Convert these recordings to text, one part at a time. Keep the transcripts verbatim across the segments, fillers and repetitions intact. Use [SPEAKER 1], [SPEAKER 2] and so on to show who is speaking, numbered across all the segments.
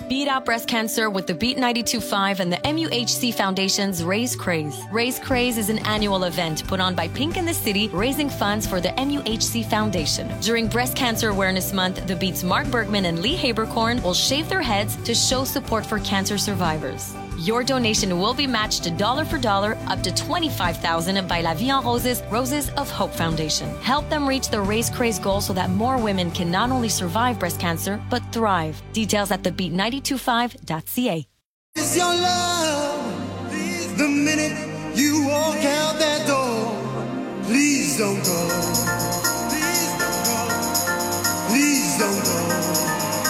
[SPEAKER 1] Beat out breast cancer with the Beat ninety-two point five and the M U H C Foundation's Raise Craze. Raise Craze is an annual event put on by Pink in the City, raising funds for the M U H C Foundation. During Breast Cancer Awareness Month, the Beat's Mark Bergman and Lee Habercorn will shave their heads to show support for cancer survivors. Your donation will be matched dollar for dollar up to twenty-five thousand dollars by La Vie en Roses Roses of Hope Foundation. Help them reach the Raise Craze goal so that more women can not only survive breast cancer, but thrive. Details at the beat nine two five dot c a.
[SPEAKER 2] It's your love, please, the minute you walk out that door. Please don't go. Please don't go. Please don't go.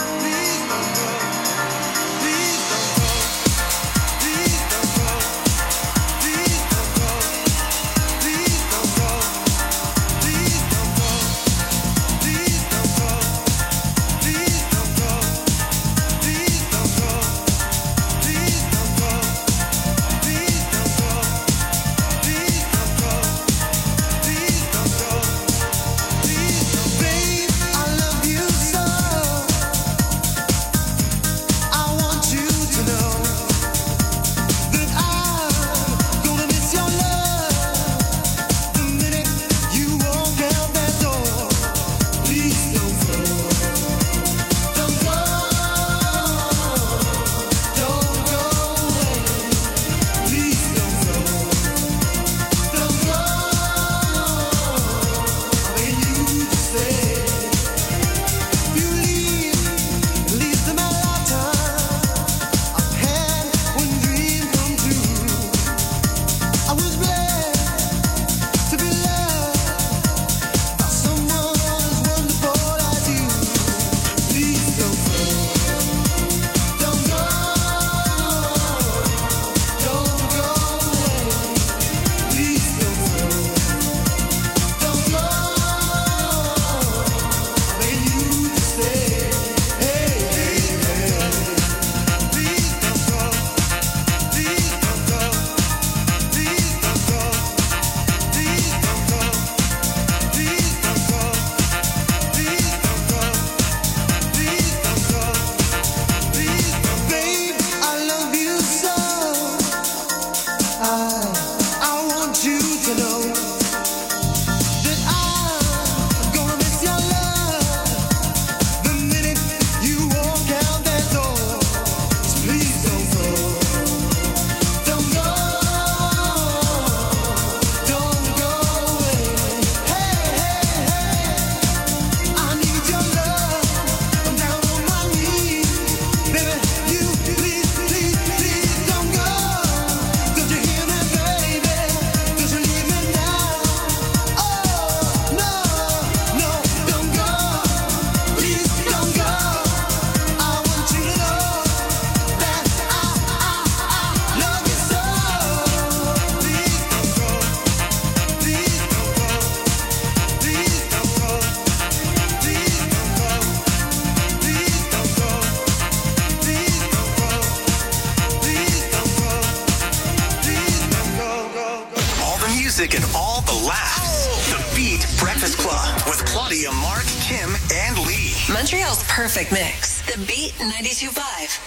[SPEAKER 3] And all the laughs. The Beat Breakfast Club with Claudia, Mark, Kim, and Lee.
[SPEAKER 4] Montreal's perfect mix. The Beat ninety-two point five.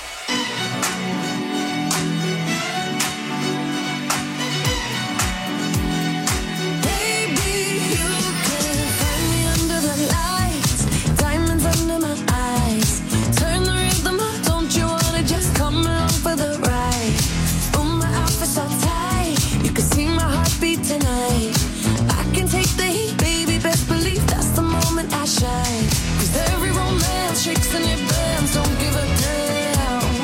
[SPEAKER 5] Shine. 'Cause every romance shakes and it bends, don't give a damn.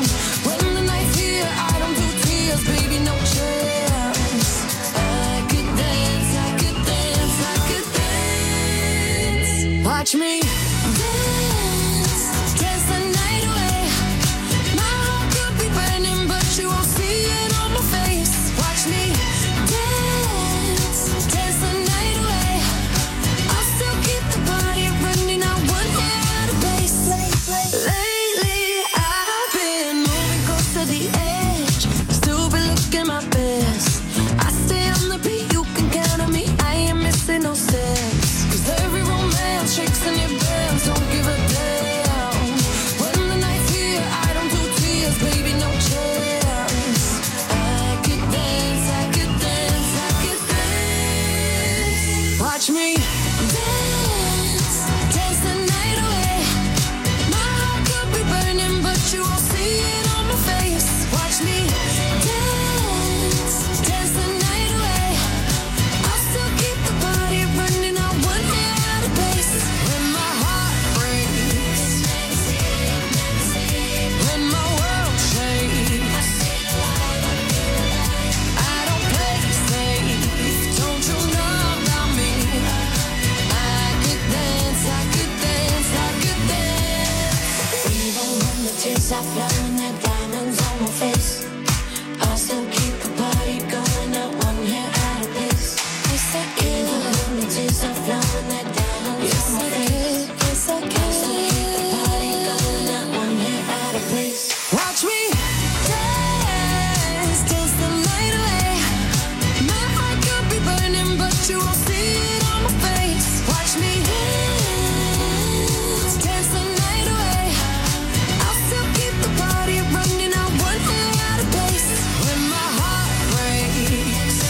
[SPEAKER 5] flowing, that diamonds on my face. I still keep the party going, not one hair out of place. Yes, I can. The lunacies are flowing, that diamonds on my face. Yes, I can. I still keep the party going, not one hair out of place. Watch me dance, dance the night away. My heart could be burning, but you won't see it on my face. Watch me dance, dance the night away. I'll still keep the party running, not one hair out of place. When my heart breaks,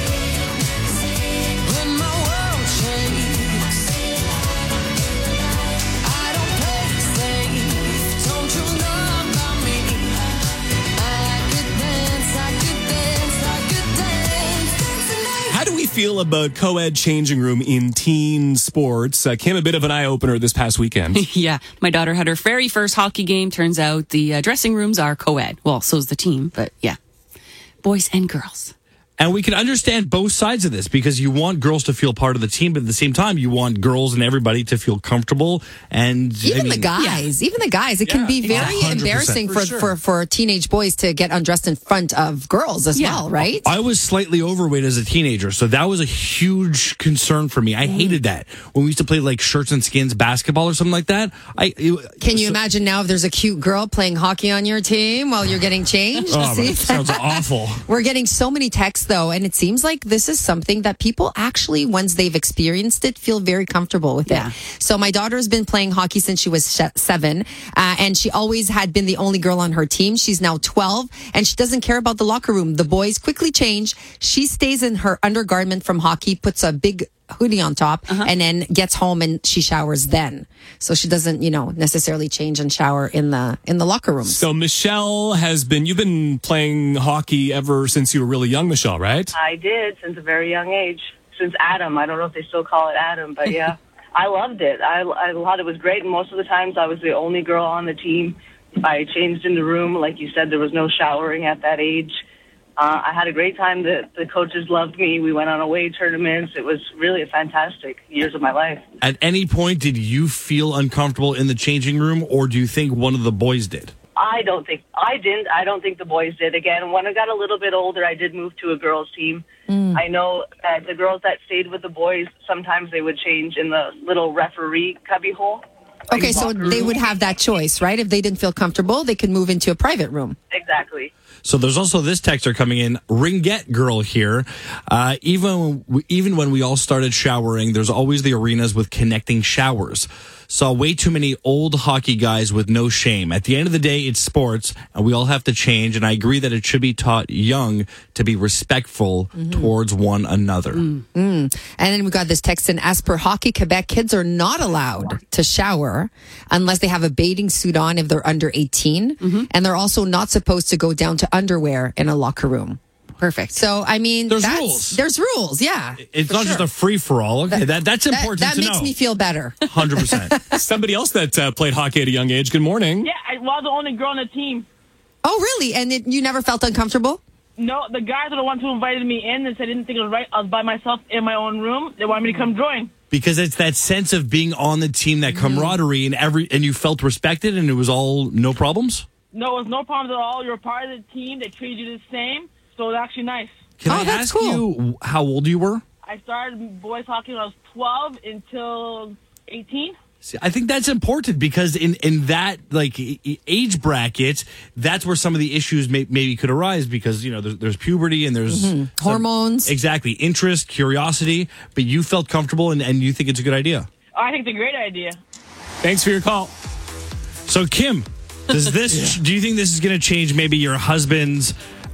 [SPEAKER 5] when my world shakes, I don't play safe. Don't you know about me? I could dance, I could dance, I could dance, dance the night.
[SPEAKER 6] How do we feel about co-ed changing room in teen sports? Uh, Kim, a bit of an eye-opener this past weekend.
[SPEAKER 7] Yeah, my daughter had her very first hockey game. Turns out the uh, dressing rooms are co-ed. Well, so's the team, but yeah, boys and girls.
[SPEAKER 8] And we can understand both sides of this because you want girls to feel part of the team, but at the same time, you want girls and everybody to feel comfortable. And
[SPEAKER 9] Even
[SPEAKER 8] I mean,
[SPEAKER 9] the guys, even the guys, it can be very
[SPEAKER 8] one hundred percent.
[SPEAKER 9] embarrassing
[SPEAKER 6] For
[SPEAKER 9] for,
[SPEAKER 6] sure.
[SPEAKER 9] for, for teenage boys to get undressed in front of girls as
[SPEAKER 7] Yeah.
[SPEAKER 9] well, right?
[SPEAKER 8] I was slightly overweight as a teenager, so that was a huge concern for me. I hated that when we used to play like shirts and skins basketball or something like that. I it,
[SPEAKER 9] Can you
[SPEAKER 8] so-
[SPEAKER 9] imagine now if there's a cute girl playing hockey on your team while you're getting changed?
[SPEAKER 8] Oh,
[SPEAKER 9] See?
[SPEAKER 8] it sounds awful.
[SPEAKER 9] We're getting so many texts though, and it seems like this is something that people actually, once they've experienced it, feel very comfortable with
[SPEAKER 7] Yeah.
[SPEAKER 9] it. So my daughter's been playing hockey since she was sh- seven, uh, and she always had been the only girl on her team. She's now twelve, and she doesn't care about the locker room. The boys quickly change. She stays in her undergarment from hockey, puts a big hoodie on top, and then gets home and she showers then. So she doesn't, you know, necessarily change and shower in the in the locker rooms.
[SPEAKER 6] So Michelle has been, you've been playing hockey ever since you were really young, Michelle, right?
[SPEAKER 10] I did since a very young age. Since Adam. I don't know if they still call it Adam, but yeah. I loved it. I, I thought it was great, and most of the times I was the only girl on the team. I changed in the room. Like you said, there was no showering at that age. Uh, I had a great time. The, the coaches loved me. We went on away tournaments. It was really a fantastic years of my life.
[SPEAKER 8] At any point, did you feel uncomfortable in the changing room, or do you think one of the boys did?
[SPEAKER 10] I don't think, I didn't. I don't think the boys did. Again, when I got a little bit older, I did move to a girls' team. I know that the girls that stayed with the boys, sometimes they would change in the little referee cubby hole.
[SPEAKER 9] Okay, so they would have that choice, right? If they didn't feel comfortable, they could move into a private room.
[SPEAKER 10] Exactly.
[SPEAKER 8] So there's also this texter coming in, Ringette Girl here. Uh, even even when we all started showering, there's always the arenas with connecting showers. Saw way too many old hockey guys with no shame. At the end of the day, it's sports, and we all have to change. And I agree that it should be taught young to be respectful mm-hmm. towards one another.
[SPEAKER 9] Mm. Mm. And then we got this text in, as per Hockey Quebec, kids are not allowed to shower unless they have a bathing suit on if they're under eighteen. Mm-hmm. And they're also not supposed to go down to underwear in a locker room.
[SPEAKER 7] Perfect.
[SPEAKER 9] So, I mean,
[SPEAKER 8] there's
[SPEAKER 9] that's,
[SPEAKER 8] rules.
[SPEAKER 9] There's rules, yeah.
[SPEAKER 8] It's not sure. just a free-for-all. Okay, that, that, that's
[SPEAKER 9] that,
[SPEAKER 8] important
[SPEAKER 9] that
[SPEAKER 8] to know.
[SPEAKER 9] That makes me feel better.
[SPEAKER 8] one hundred percent.
[SPEAKER 6] Somebody else that uh, played hockey at a young age. Good morning.
[SPEAKER 11] Yeah, I was the only girl on the team.
[SPEAKER 9] Oh, really? And it, you never felt uncomfortable?
[SPEAKER 11] No, the guys are the ones who invited me in and said I didn't think it was right. I was by myself in my own room. They wanted me to come join.
[SPEAKER 8] Because it's that sense of being on the team, that camaraderie, and every and you felt respected, and it was all no problems?
[SPEAKER 11] No, it was no problems at all. You're a part of the team. They treated you the same, so it was actually nice.
[SPEAKER 8] Can
[SPEAKER 9] oh,
[SPEAKER 8] I
[SPEAKER 9] that's
[SPEAKER 8] ask
[SPEAKER 9] cool.
[SPEAKER 8] you how old you were?
[SPEAKER 11] I started boys hockey when I was twelve until eighteen.
[SPEAKER 8] See, I think that's important because in, in that like age bracket, that's where some of the issues may, maybe could arise because, you know, there's, there's puberty and there's
[SPEAKER 9] mm-hmm.
[SPEAKER 8] some,
[SPEAKER 9] hormones.
[SPEAKER 8] Exactly. Interest, curiosity, but you felt comfortable and, and you think it's a good idea.
[SPEAKER 11] I think it's a great idea.
[SPEAKER 6] Thanks for your call.
[SPEAKER 8] So, Kim, does this, yeah. do you think this is going to change maybe your husband's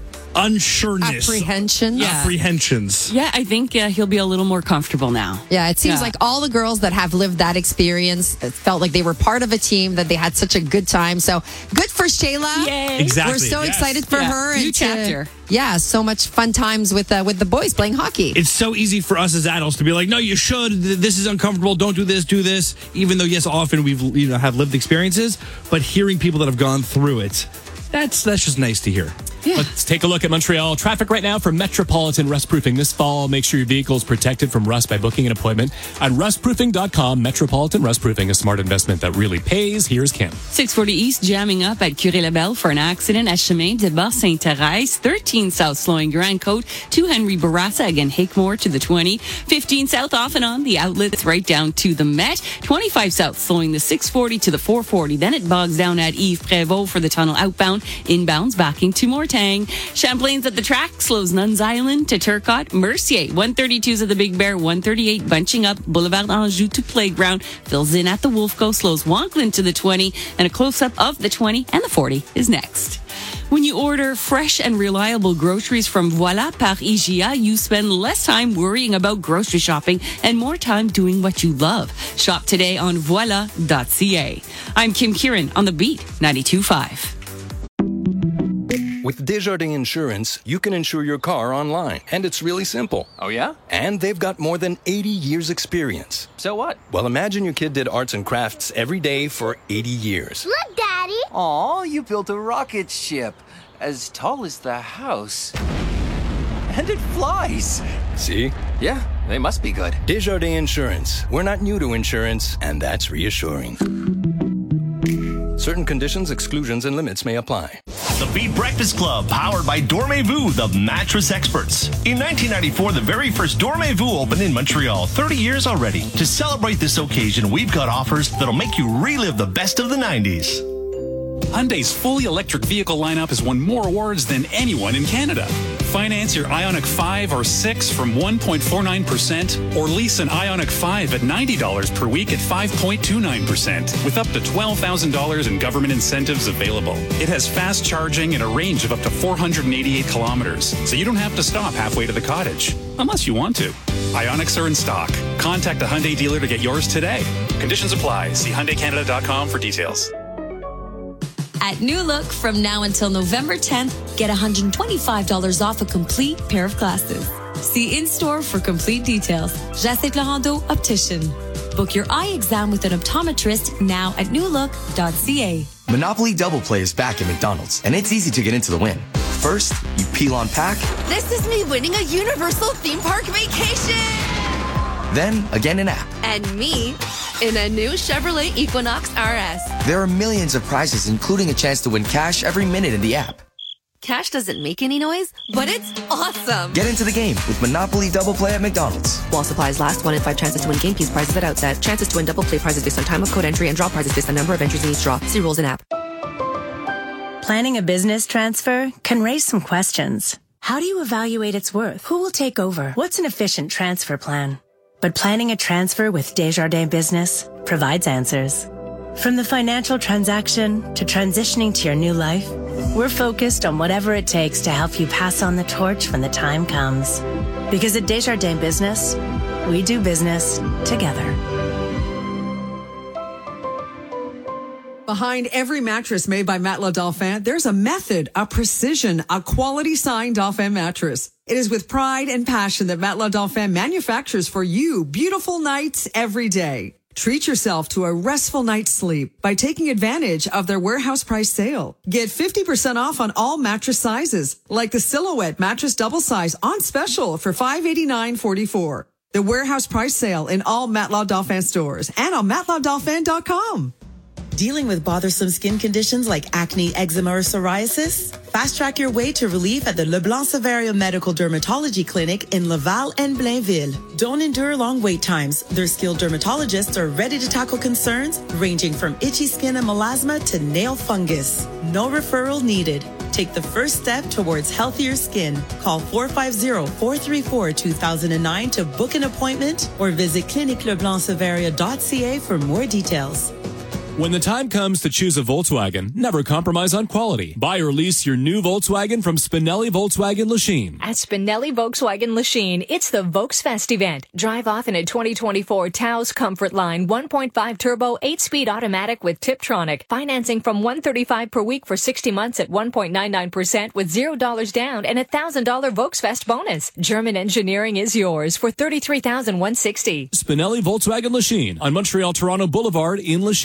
[SPEAKER 8] unsureness,
[SPEAKER 9] apprehensions,
[SPEAKER 7] yeah.
[SPEAKER 8] apprehensions.
[SPEAKER 7] Yeah, I think uh, he'll be a little more comfortable now.
[SPEAKER 9] Yeah, it seems
[SPEAKER 7] yeah.
[SPEAKER 9] like all the girls that have lived that experience felt like they were part of a team, that they had such a good time. So good for Shayla.
[SPEAKER 7] Yay!
[SPEAKER 8] Exactly.
[SPEAKER 9] We're so
[SPEAKER 8] yes.
[SPEAKER 9] excited for
[SPEAKER 7] yeah.
[SPEAKER 9] her.
[SPEAKER 7] New
[SPEAKER 9] and
[SPEAKER 7] chapter.
[SPEAKER 9] To, yeah, so much fun times with uh, with the boys playing hockey.
[SPEAKER 8] It's so easy for us as adults to be like, no, you should. This is uncomfortable. Don't do this. Do this. Even though, yes, often we've you know have lived experiences, but hearing people that have gone through it, that's that's just nice to hear.
[SPEAKER 7] Yeah.
[SPEAKER 6] Let's take a look at Montreal traffic right now for Metropolitan Rust Proofing. This fall, make sure your vehicle is protected from rust by booking an appointment at rust proofing dot com. Metropolitan Rust Proofing, a smart investment that really pays. Here's Kim.
[SPEAKER 7] six forty East jamming up at Curé-Labelle for an accident at Chemin de Bas-Sainte-Thérèse. thirteen South slowing Grand Côte to Henry Bourassa, again Hickmore to the twenty. fifteen South off and on the outlets right down to the Met. twenty-five South slowing the six forty to the four forty. Then it bogs down at Yves Prévost for the tunnel outbound. Inbounds backing to Mortang. Champlain's at the track slows Nuns Island to Turcotte. Mercier one thirty-two's at the Big Bear. one thirty-eight bunching up Boulevard Anjou to Playground. Fills in at the Wolfco. Slows Wankland to the twenty. And a close-up of the twenty and the forty is next. When you order fresh and reliable groceries from Voilà par I G A, you spend less time worrying about grocery shopping and more time doing what you love. Shop today on voila dot c a. I'm Kim Kieran on The Beat ninety-two point five.
[SPEAKER 12] With Desjardins Insurance, you can insure your car online, and it's really simple.
[SPEAKER 13] Oh, yeah?
[SPEAKER 12] And they've got more than eighty years experience.
[SPEAKER 13] So what?
[SPEAKER 12] Well, imagine your kid did arts and crafts every day for eighty years.
[SPEAKER 14] Look, Daddy!
[SPEAKER 13] Aw, you built a rocket ship as tall as the house. And it flies.
[SPEAKER 12] See?
[SPEAKER 13] Yeah, they must be good.
[SPEAKER 12] Desjardins Insurance. We're not new to insurance, and that's reassuring. Certain conditions, exclusions, and limits may apply.
[SPEAKER 15] The Beat Breakfast Club, powered by Dormez-vous, the mattress experts. In nineteen ninety-four, the very first Dormez-vous opened in Montreal. thirty years already. To celebrate this occasion, we've got offers that'll make you relive the best of the nineties.
[SPEAKER 16] Hyundai's fully electric vehicle lineup has won more awards than anyone in Canada. Finance your Ioniq five or six from one point four nine percent or lease an Ioniq five at ninety dollars per week at five point two nine percent with up to twelve thousand dollars in government incentives available. It has fast charging and a range of up to four hundred eighty-eight kilometers, so you don't have to stop halfway to the cottage, unless you want to. Ioniqs are in stock. Contact a Hyundai dealer to get yours today. Conditions apply. See Hyundai Canada dot com for details.
[SPEAKER 1] At New Look, from now until November tenth, get one hundred twenty-five dollars off a complete pair of glasses. See in-store for complete details. Jacek Laurando, Optician. Book your eye exam with an optometrist now at new look dot c a.
[SPEAKER 17] Monopoly Double Play is back at McDonald's, and it's easy to get into the win. First, you peel on pack.
[SPEAKER 18] This is me winning a Universal theme park vacation.
[SPEAKER 17] Then, again in app.
[SPEAKER 18] And me in a new Chevrolet Equinox R S.
[SPEAKER 17] There are millions of prizes, including a chance to win cash every minute in the app.
[SPEAKER 18] Cash doesn't make any noise, but it's awesome.
[SPEAKER 17] Get into the game with Monopoly Double Play at McDonald's.
[SPEAKER 18] While supplies last, one in five chances to win game piece prizes at outset. Chances to win double play prizes based on time of code entry and draw prizes based on number of entries in each draw. See rules in app.
[SPEAKER 19] Planning a business transfer can raise some questions. How do you evaluate its worth? Who will take over? What's an efficient transfer plan? But planning a transfer with Desjardins Business provides answers. From the financial transaction to transitioning to your new life, we're focused on whatever it takes to help you pass on the torch when the time comes. Because at Desjardins Business, we do business together.
[SPEAKER 20] Behind every mattress made by Matelas Dauphin, there's a method, a precision, a quality signed Dauphin mattress. It is with pride and passion that Matelas Dauphin manufactures for you beautiful nights every day. Treat yourself to a restful night's sleep by taking advantage of their warehouse price sale. Get fifty percent off on all mattress sizes, like the Silhouette mattress double size on special for five eighty-nine forty-four. The warehouse price sale in all Matelas Dauphin stores and on matelas dauphin dot com.
[SPEAKER 21] Dealing with bothersome skin conditions like acne, eczema, or psoriasis? Fast track your way to relief at the Leblanc Savaria Medical Dermatology Clinic in Laval and Blainville. Don't endure long wait times. Their skilled dermatologists are ready to tackle concerns ranging from itchy skin and melasma to nail fungus. No referral needed. Take the first step towards healthier skin. Call four five zero, four three four, two thousand nine to book an appointment or visit clinic leblanc savaria dot c a for more details.
[SPEAKER 6] When the time comes to choose a Volkswagen, never compromise on quality. Buy or lease your new Volkswagen from Spinelli Volkswagen Lachine.
[SPEAKER 22] At Spinelli Volkswagen Lachine, it's the Volksfest event. Drive off in a twenty twenty-four Taos Comfort Line one point five turbo, eight-speed automatic with Tiptronic. Financing from one hundred thirty-five dollars per week for sixty months at one point nine nine percent with zero dollars down and a one thousand dollars Volksfest bonus. German engineering is yours for thirty-three thousand one hundred sixty dollars.
[SPEAKER 6] Spinelli Volkswagen Lachine on Montreal-Toronto Boulevard in Lachine.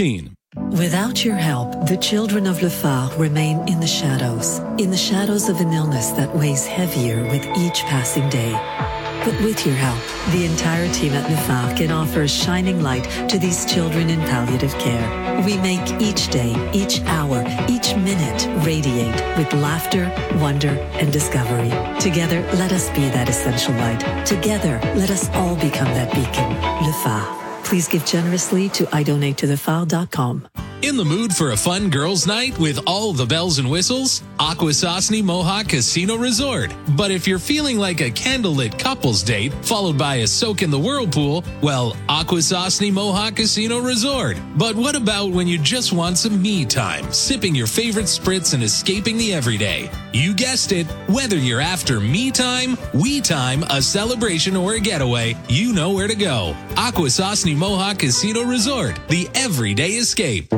[SPEAKER 2] Without your help, the children of Le Phare remain in the shadows, in the shadows of an illness that weighs heavier with each passing day. But with your help, the entire team at Le Phare can offer a shining light to these children in palliative care. We make each day, each hour, each minute radiate with laughter, wonder, and discovery. Together, let us be that essential light. Together, let us all become that beacon. Le Phare. Please give generously to I donate to the phare dot com.
[SPEAKER 14] In the mood for a fun girls' night with all the bells and whistles? Akwesasne Mohawk Casino Resort. But if you're feeling like a candlelit couples date followed by a soak in the whirlpool, well, Akwesasne Mohawk Casino Resort. But what about when you just want some me time, sipping your favorite spritz and escaping the everyday? You guessed it. Whether you're after me time, we time, a celebration, or a getaway, you know where to go. Akwesasne Mohawk Casino Resort, the everyday escape.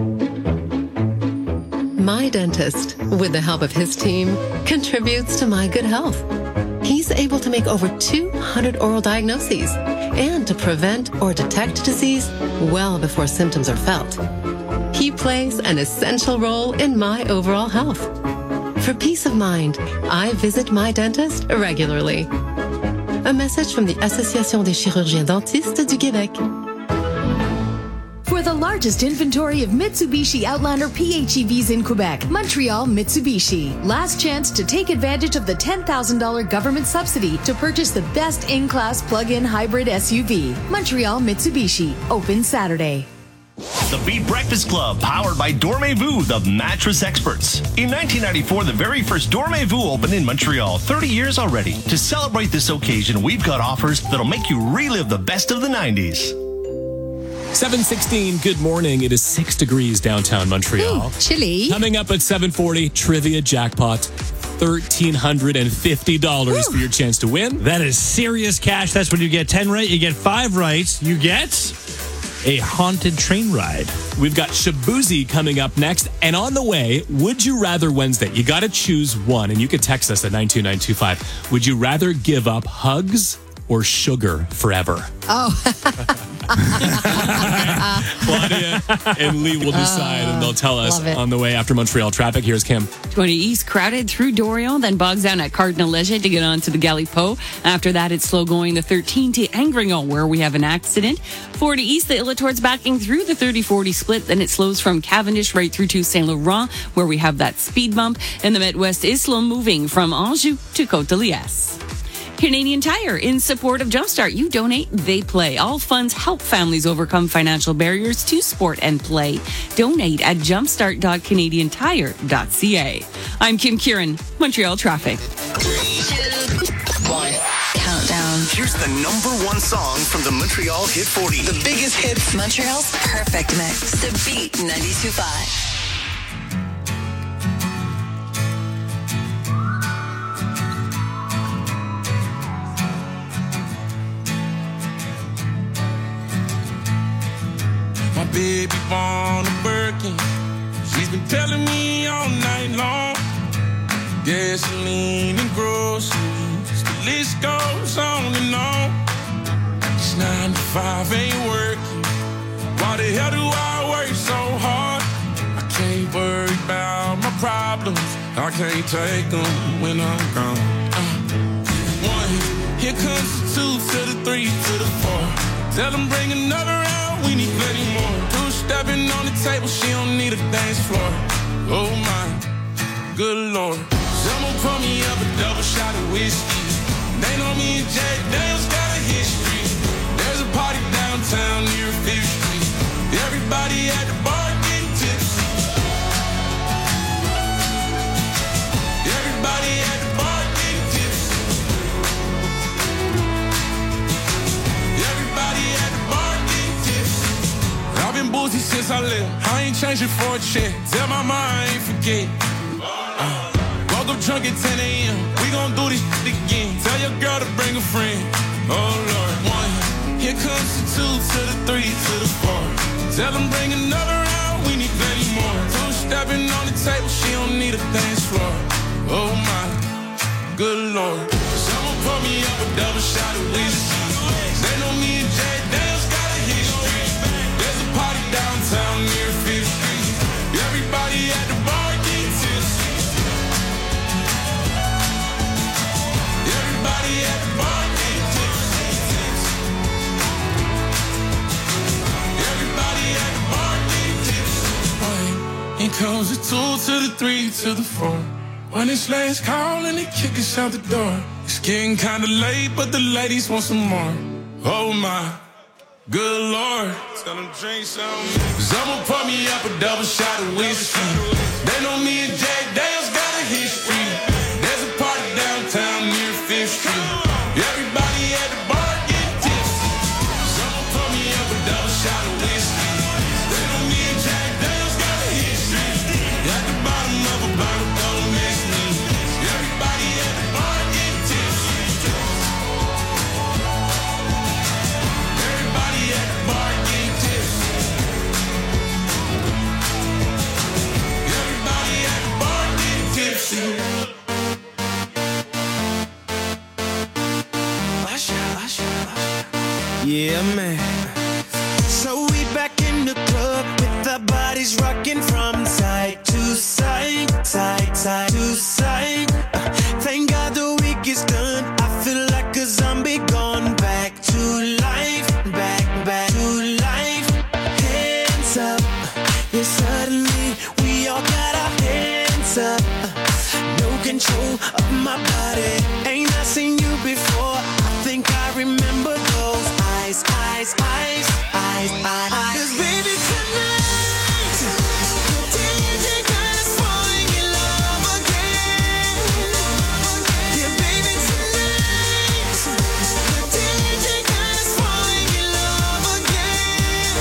[SPEAKER 23] My dentist, with the help of his team, contributes to my good health. He's able to make over two hundred oral diagnoses and to prevent or detect disease well before symptoms are felt. He plays an essential role in my overall health. For peace of mind, I visit my dentist regularly. A message from the Association des chirurgiens dentistes du Québec.
[SPEAKER 24] For the largest inventory of Mitsubishi Outlander P H E Vs in Quebec, Montreal Mitsubishi. Last chance to take advantage of the ten thousand dollars government subsidy to purchase the best in-class plug-in hybrid S U V. Montreal Mitsubishi. Open Saturday.
[SPEAKER 15] The Beat Breakfast Club, powered by Dormez-vous, the mattress experts. In nineteen ninety-four, the very first Dormez-vous opened in Montreal, thirty years already. To celebrate this occasion, we've got offers that'll make you relive the best of the nineties.
[SPEAKER 6] seven sixteen, good morning. It is six degrees downtown Montreal.
[SPEAKER 9] Ooh, chilly.
[SPEAKER 6] Coming up at seven forty, trivia jackpot. one thousand three hundred fifty dollars for your chance to win.
[SPEAKER 8] That is serious cash. That's when you get ten right. You get five right. You get a haunted train ride.
[SPEAKER 6] We've got Shabuzi coming up next. And on the way, Would You Rather Wednesday. You got to choose one. And you can text us at nine two nine two five. Would you rather give up hugs or sugar forever?
[SPEAKER 9] Oh.
[SPEAKER 6] Claudia and Lee will decide, and they'll tell us on the way after Montreal traffic. Here's Kim.
[SPEAKER 7] twenty East crowded through Dorion, then bogs down at Cardinal Leger to get on to the Galipo. After that, it's slow going the thirteen to Angrignon, where we have an accident. forty East, the Illitour's backing through the thirty forty split. Then it slows from Cavendish right through to Saint Laurent, where we have that speed bump. And the Midwest is slow moving from Anjou to Côte-de-Liesse. Canadian Tire, in support of Jumpstart. You donate, they play. All funds help families overcome financial barriers to sport and play. Donate at jumpstart dot canadian tire dot c a. I'm Kim Kieran, Montreal Traffic.
[SPEAKER 3] Three, two, one.
[SPEAKER 4] Countdown.
[SPEAKER 3] Here's the number one song from the Montreal Hit forty.
[SPEAKER 4] The biggest hits. Montreal's perfect mix. The Beat ninety-two point five.
[SPEAKER 25] Baby born a Birkin. She's been telling me all night long. Gasoline and groceries, the list goes on and on. This nine to five ain't working. Why the hell do I work so hard? I can't worry about my problems. I can't take them when I'm gone. Uh, one, here comes the two to the three to the four. Tell them bring another round, we need plenty more. Two stepping on the table, she don't need a dance floor. Oh my, good Lord. Someone pour me up a double shot of whiskey. They know me and Jack Daniels got a history. There's a party downtown near Fifth Street. Everybody at the bar getting tipsy. Everybody at the bar getting tipsy. Everybody at the bar getting tipsy. I've been boozy since I left. I ain't changing for a check. Tell my mom I ain't forget. Uh, woke up drunk at ten a.m. We gon' do this shit again. Tell your girl to bring a friend. Oh Lord. One, here comes the two to the three to the four. Tell them bring another round. We need plenty more. Two stepping on the table. She don't need a dance floor. Oh my, good Lord. Someone pour me up a double shot of whiskey. They know me and Jack Daniels got a history. There's a party downtown near Fifth Street. the three to the four. When it's last call and they kick us out the door. It's getting kinda late, but the ladies want some more. Oh my, good Lord. Tell them drink some. Cause I'ma pour me up a double shot of whiskey. They know me and Jack Dale's got a history. There's a party downtown near Fifth Street. Everybody at the bar get tipsy. Cause I'ma pour me up a double shot of whiskey. They know me and Jack Dale's got a history. At the bottom of a bottle, don't miss me. Everybody at the bar get tipsy. Everybody at the bar get tipsy. Everybody at the bar get tipsy.
[SPEAKER 5] Yeah, man. So we back in the club with our bodies rocking from side to side, side, side to side. Uh, thank God the week is done. I feel like a zombie gone back to life, back, back to life. Hands up, yeah, suddenly we all got our hands up. Uh, no control of my body. Ain't I seen you before? I think I remember those eyes, eyes, eyes, eyes, eyes. 'Cause baby, tonight, the D J got us falling in love again. Yeah, baby, tonight, the D J got us falling in love again.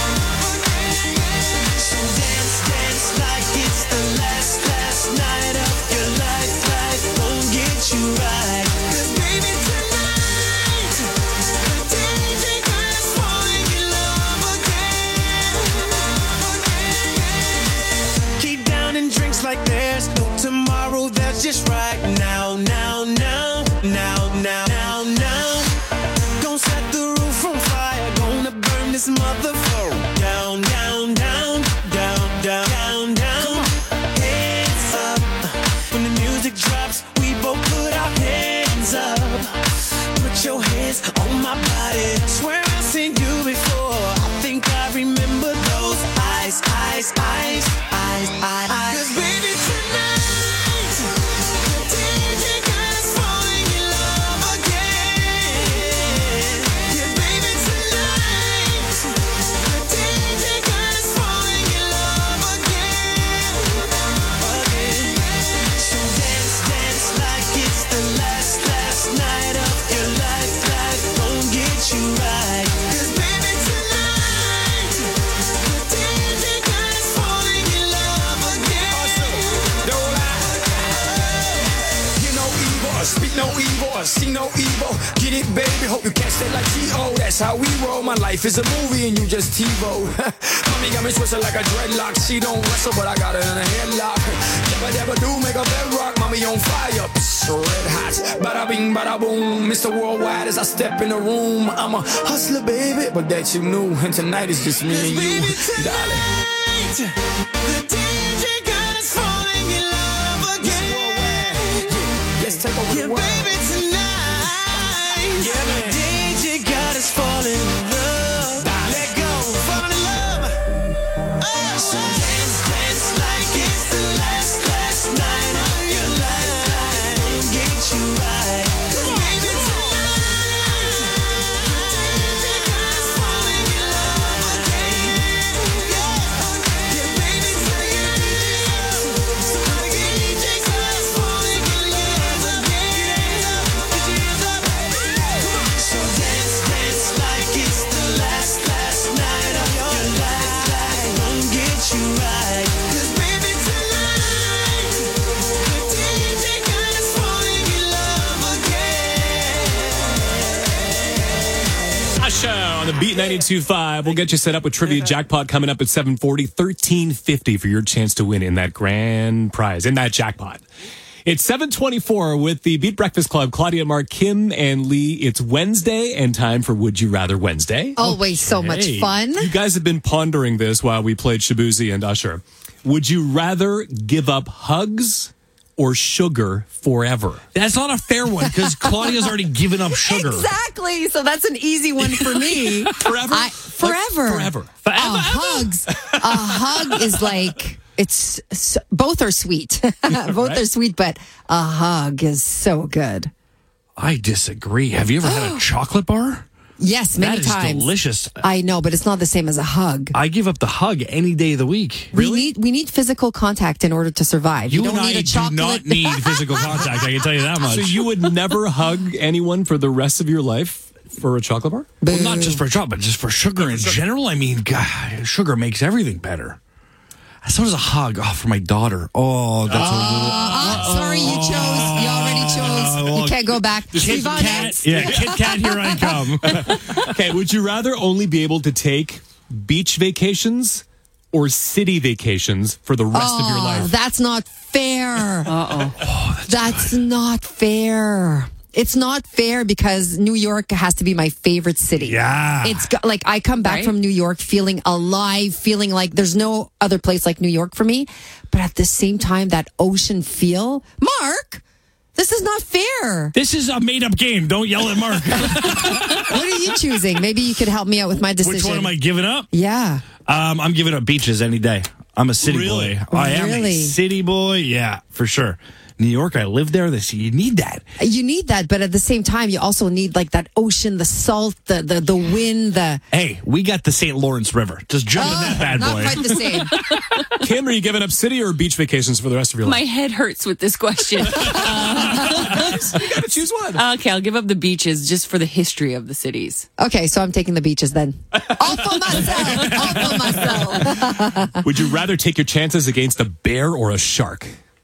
[SPEAKER 5] So dance, dance like it's the last, last night of your life. Life won't get you right. 'Cause baby, tonight, the D J got us falling in love again. Keep down and drinks like there's no tomorrow. That's just right now, now, now, now, now, now, now. Gonna set the roof on fire. Gonna burn this motherfucker down, down, down, down, down, down, down. Hands up. When the music drops, we both put our hands up. Put your hands on my body. Swear I've seen you before. I think I remember those eyes, eyes, eyes, eyes, eyes. 'Cause baby, tonight, the D J got us falling in love again. Yeah, baby, tonight, the D J got us falling in love again. Again. So dance, dance like it's the last, last night of your life. Life won't get you right. 'Cause baby, tonight, the D J got us falling in love again.
[SPEAKER 25] Don't lie. You know evil, I speak no evil, I see no evil. Get it, baby, hope you catch that like T O. That's how we roll. My life is a movie and you just TiVo. Mommy got me twisted like a dreadlock. She don't wrestle, but I got her in a headlock. Never, never do make a bedrock. Mommy on fire, psh, red hot. Bada bing, bada boom. Mister Worldwide as I step in the room. I'm a hustler, baby, but that you knew. And tonight is just me and you, darling.
[SPEAKER 5] The D J got us falling in love again.
[SPEAKER 25] Let's take over
[SPEAKER 5] Yeah,
[SPEAKER 25] the world.
[SPEAKER 5] baby, tonight,
[SPEAKER 25] Yeah, man.
[SPEAKER 5] the D J got us falling in love. Let go, fall in love. Oh, so dance, dance like it's the last, last night of your life. Won't get you right. 'Cause baby, tonight, the D J got us falling in love again. Yeah, yeah, baby, tonight, somebody get D J got us falling in love again. Put your hands up. So dance, dance like it's the last, last night of your life. Life won't get you right. 'Cause baby, tonight, the D J got us falling in love again.
[SPEAKER 6] Asha on the Beat ninety-two point five. We'll get you set up with Trivia Jackpot coming up at seven forty. thirteen fifty for your chance to win in that grand prize, in that jackpot. It's seven twenty-four with the Beat Breakfast Club. Claudia, Mark, Kim, and Lee. It's Wednesday and time for Would You Rather Wednesday.
[SPEAKER 9] Always so much
[SPEAKER 6] Hey.
[SPEAKER 9] fun.
[SPEAKER 6] You guys have been pondering this while we played Shabuzi and Usher. Would you rather give up hugs or sugar forever?
[SPEAKER 8] That's not a fair one because Claudia's already given up sugar.
[SPEAKER 9] Exactly. So that's an easy one for me.
[SPEAKER 6] Forever?
[SPEAKER 9] I, forever.
[SPEAKER 6] Forever.
[SPEAKER 9] Uh, hugs. A hug is like, It's so, both are sweet. Both
[SPEAKER 8] Right?
[SPEAKER 9] are sweet, but a hug is so good.
[SPEAKER 8] I disagree. Have you ever had a chocolate bar?
[SPEAKER 9] Yes, many
[SPEAKER 8] That is
[SPEAKER 9] times.
[SPEAKER 8] delicious.
[SPEAKER 9] I know, but it's not the same as a hug.
[SPEAKER 8] I give up the hug any day of the week.
[SPEAKER 9] We need we need physical contact in order to survive.
[SPEAKER 8] You,
[SPEAKER 9] don't
[SPEAKER 8] and
[SPEAKER 9] need
[SPEAKER 8] I
[SPEAKER 9] a chocolate.
[SPEAKER 8] do not need physical contact. I can tell you that much.
[SPEAKER 6] So you would never hug anyone for the rest of your life for a chocolate bar?
[SPEAKER 8] Well, not just for chocolate, but just for sugar in general. I mean, God, sugar makes everything better. So does a hug. Oh, for my daughter. Oh, that's a little.
[SPEAKER 9] Uh, sorry, you chose. You already chose.
[SPEAKER 8] well,
[SPEAKER 9] you can't go back.
[SPEAKER 8] Kit
[SPEAKER 9] Yvonne,
[SPEAKER 8] Kat,
[SPEAKER 9] next.
[SPEAKER 8] yeah, Kit Kat, here I come.
[SPEAKER 6] Okay, would you rather only be able to take beach vacations or city vacations for the rest
[SPEAKER 9] oh,
[SPEAKER 6] of your life?
[SPEAKER 9] That's not fair.
[SPEAKER 7] Uh-oh.
[SPEAKER 8] Oh, that's
[SPEAKER 9] That's not fair. It's not fair because New York has to be my favorite city.
[SPEAKER 8] Yeah.
[SPEAKER 9] It's got, like I come back
[SPEAKER 7] Right?
[SPEAKER 9] from New York feeling alive, feeling like there's no other place like New York for me. But at the same time, that ocean feel. Mark, this is not fair.
[SPEAKER 8] This is a made-up game. Don't yell at Mark.
[SPEAKER 9] What are you choosing? Maybe you could help me out with my decision.
[SPEAKER 8] Which one am I giving up?
[SPEAKER 9] Yeah.
[SPEAKER 8] Um, I'm giving up beaches any day. I'm a city
[SPEAKER 6] Really?
[SPEAKER 8] boy. I am a
[SPEAKER 9] Really?
[SPEAKER 8] city boy. Yeah, for sure. New York, I live there. This you need that.
[SPEAKER 9] You need that, but at the same time, you also need like that ocean, the salt, the the, the wind, the.
[SPEAKER 8] Hey, we got the Saint Lawrence River. Just jump in that bad
[SPEAKER 9] Not
[SPEAKER 8] boy.
[SPEAKER 9] quite the same.
[SPEAKER 6] Kim, are you giving up city or beach vacations for the rest of your
[SPEAKER 7] My
[SPEAKER 6] life?
[SPEAKER 7] head hurts with this question. Uh,
[SPEAKER 6] You got to choose one.
[SPEAKER 7] okay, I'll give up the beaches just for the history of the cities.
[SPEAKER 9] Okay, so I'm taking the beaches then. All for myself. All for myself.
[SPEAKER 6] Would you rather take your chances against a bear or a shark?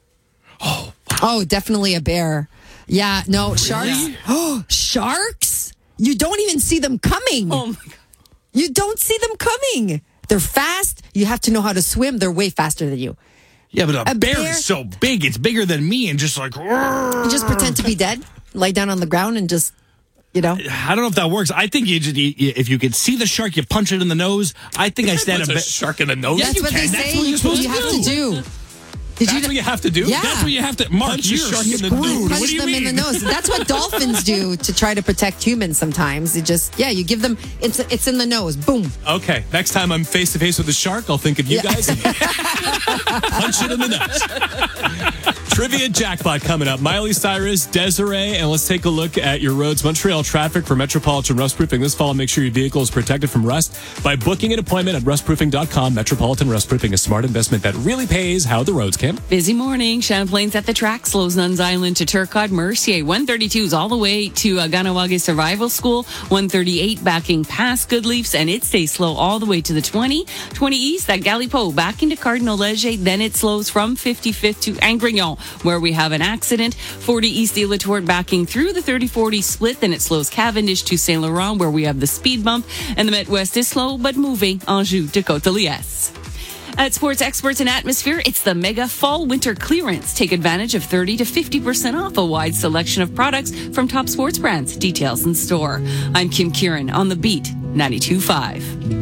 [SPEAKER 9] Oh, definitely a bear. Yeah, no, sharks. Oh, sharks? You don't even see them coming.
[SPEAKER 7] Oh my God.
[SPEAKER 9] You don't see them coming. They're fast. You have to know how to swim. They're way faster than you.
[SPEAKER 8] Yeah, but a,
[SPEAKER 9] A
[SPEAKER 8] bear,
[SPEAKER 9] bear-
[SPEAKER 8] is so big. It's bigger than me and just like.
[SPEAKER 9] You just pretend to be dead, lay down on the ground, and just, you know.
[SPEAKER 8] I don't know if that works. I think you just you, you- if you could see the shark, you punch it in the nose. I think I stand a
[SPEAKER 6] Puts a
[SPEAKER 8] bit.
[SPEAKER 6] shark in the nose?
[SPEAKER 8] Yeah,
[SPEAKER 9] That's
[SPEAKER 8] you
[SPEAKER 9] what
[SPEAKER 8] can.
[SPEAKER 9] they
[SPEAKER 8] That's
[SPEAKER 9] say.
[SPEAKER 8] what you're
[SPEAKER 9] You,
[SPEAKER 8] supposed
[SPEAKER 9] you
[SPEAKER 8] to
[SPEAKER 9] have
[SPEAKER 8] do.
[SPEAKER 9] to do. Did
[SPEAKER 6] That's
[SPEAKER 9] you?
[SPEAKER 6] what you have to do?
[SPEAKER 9] Yeah.
[SPEAKER 8] That's what you have to. Mark,
[SPEAKER 6] Punch a
[SPEAKER 8] you're
[SPEAKER 6] shark in the
[SPEAKER 8] screwed.
[SPEAKER 6] nose.
[SPEAKER 8] What
[SPEAKER 9] Punch
[SPEAKER 8] do you
[SPEAKER 9] them
[SPEAKER 8] mean?
[SPEAKER 9] in the nose. That's what dolphins do to try to protect humans. Sometimes you just, yeah, you give them. It's it's in the nose. Boom.
[SPEAKER 6] Okay, next time I'm face to face with a shark, I'll think of you
[SPEAKER 9] Yeah.
[SPEAKER 6] guys and punch it in the nose. Trivia jackpot coming up. Miley Cyrus, Desiree, and let's take a look at your roads. Montreal traffic for Metropolitan Rust Proofing this fall. Make sure your vehicle is protected from rust by booking an appointment at rust proofing dot com. Metropolitan Rust Proofing, a smart investment that really pays. How are the roads, Kim?
[SPEAKER 7] Busy morning. Champlain's at the track. Slows Nuns Island to Turcotte. Mercier. one thirty-two is all the way to uh, Ganawagi Survival School. one thirty-eight backing past Goodleafs, and it stays slow all the way to the twenty. twenty East at Galipo backing to Cardinal Leger. Then it slows from fifty-fifth to Angrignon, where we have an accident. forty East de la Tourte backing through the thirty forty split. Then it slows Cavendish to Saint Laurent, where we have the speed bump. And the Met West is slow but moving. Anjou to Côte-de-Liesse. At Sports Experts and Atmosphere, it's the Mega Fall Winter Clearance. Take advantage of thirty to fifty percent off a wide selection of products from top sports brands. Details in store. I'm Kim Kieran on The Beat ninety-two point five.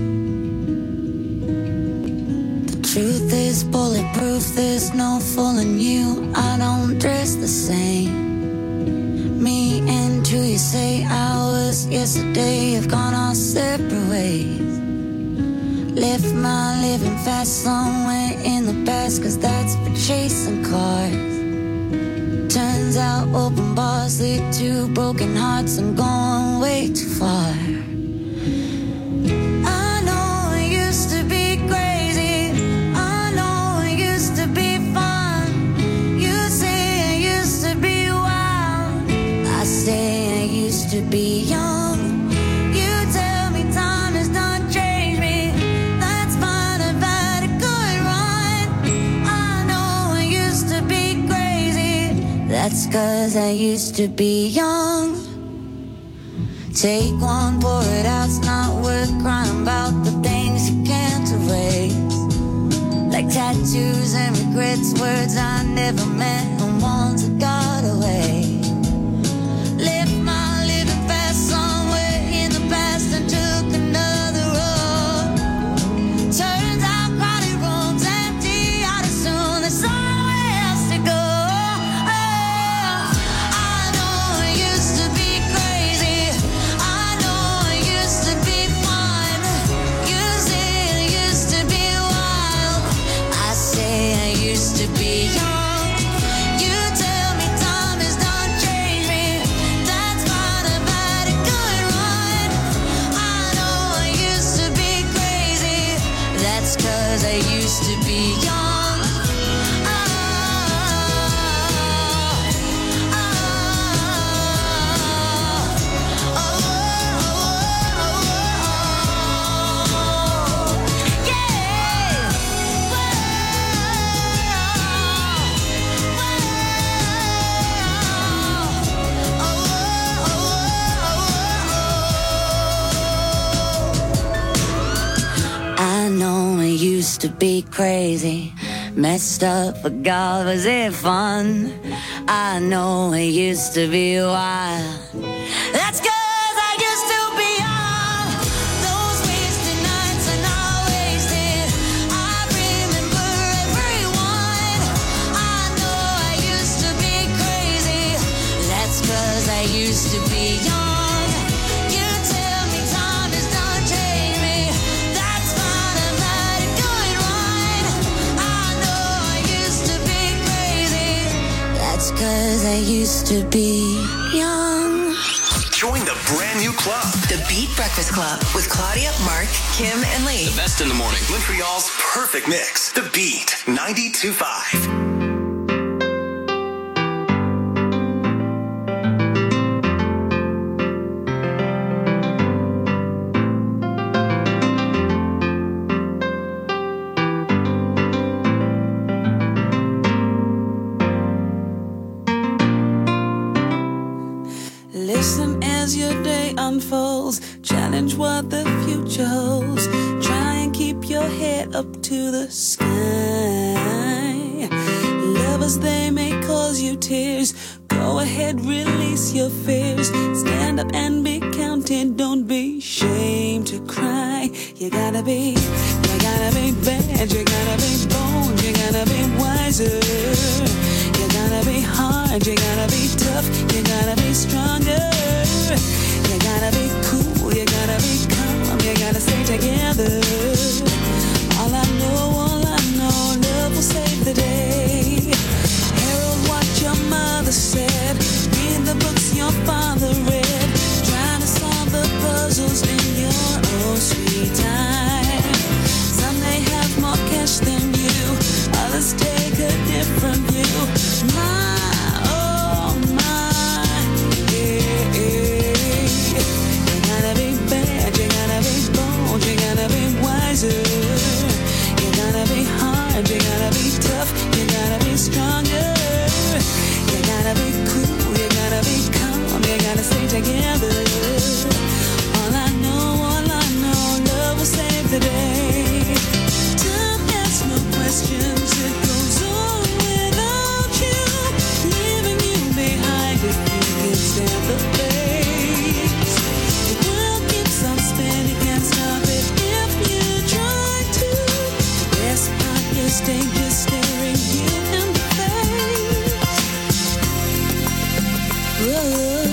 [SPEAKER 10] Truth is bulletproof, there's no fooling you. I don't dress the same. Me and who you say hours yesterday have gone our separate ways. Left my living fast somewhere in the past, cause that's for chasing cars. Turns out open bars lead to broken hearts and going way too far. I know it used to be crazy, I know it used to be fun. You say I used to be wild, I say I used to be young. You tell me time has not changed me, that's fine, I've had a good run. I know I used to be crazy, that's cause I used to be young. Take one, pour it out, it's not worth crying about the things you can't erase. Like tattoos and regrets, words I never meant and ones that got away. Left my living fast somewhere in the past and took another road. Turns out crowded rooms empty out as soon as somewhere else to go. Oh, I know it used to be crazy, I know it used to be fun. You say it used to be wild, I say to be crazy, messed up, but God, was it fun? I know it used to be wild. That's 'cause I used to be young. Those wasted nights are not wasted. I remember everyone. I know I used to be crazy. That's 'cause I used to be young. You tell me time has done changed me. That's fine, I'm not doing right. I know I used to be crazy. That's 'cause I used to be young.
[SPEAKER 3] Join the brand new club.
[SPEAKER 4] The Beat Breakfast Club with Claudia, Mark, Kim, and Lee.
[SPEAKER 3] The best in the morning. Montreal's perfect mix. The Beat ninety-two point five.
[SPEAKER 5] Listen as your day unfolds. Challenge what the future holds. Try and keep your head up to the sky. Lovers, they may cause you tears. Go ahead, release your fears. Stand up and be counted. Don't be ashamed to cry. You gotta be, you gotta be bad. You gotta be bold. You gotta be wiser. You gotta be hard. You gotta be tough. You gotta be stronger. You gotta be cool. You gotta be calm. You gotta stay together. All I know, all I know, love will save the day. Herald what your mother said. Read the books your father read. Trying to solve the puzzles in your own sweet time. Some may have more cash than you. Others take a different view. My, oh my, yeah, yeah. You gotta be bad. You gotta be bold. You gotta be wiser. You gotta be hard. You gotta be tough. You gotta be stronger. You gotta be cool. You gotta be calm. You gotta stay together. All I know, all I know, love will save the day. Time asks no questions. It goes on without you, leaving you behind if you can stand the pace. The world keeps on spinning, can't stop it if you try to. The best part is danger staring you in the face. Whoa.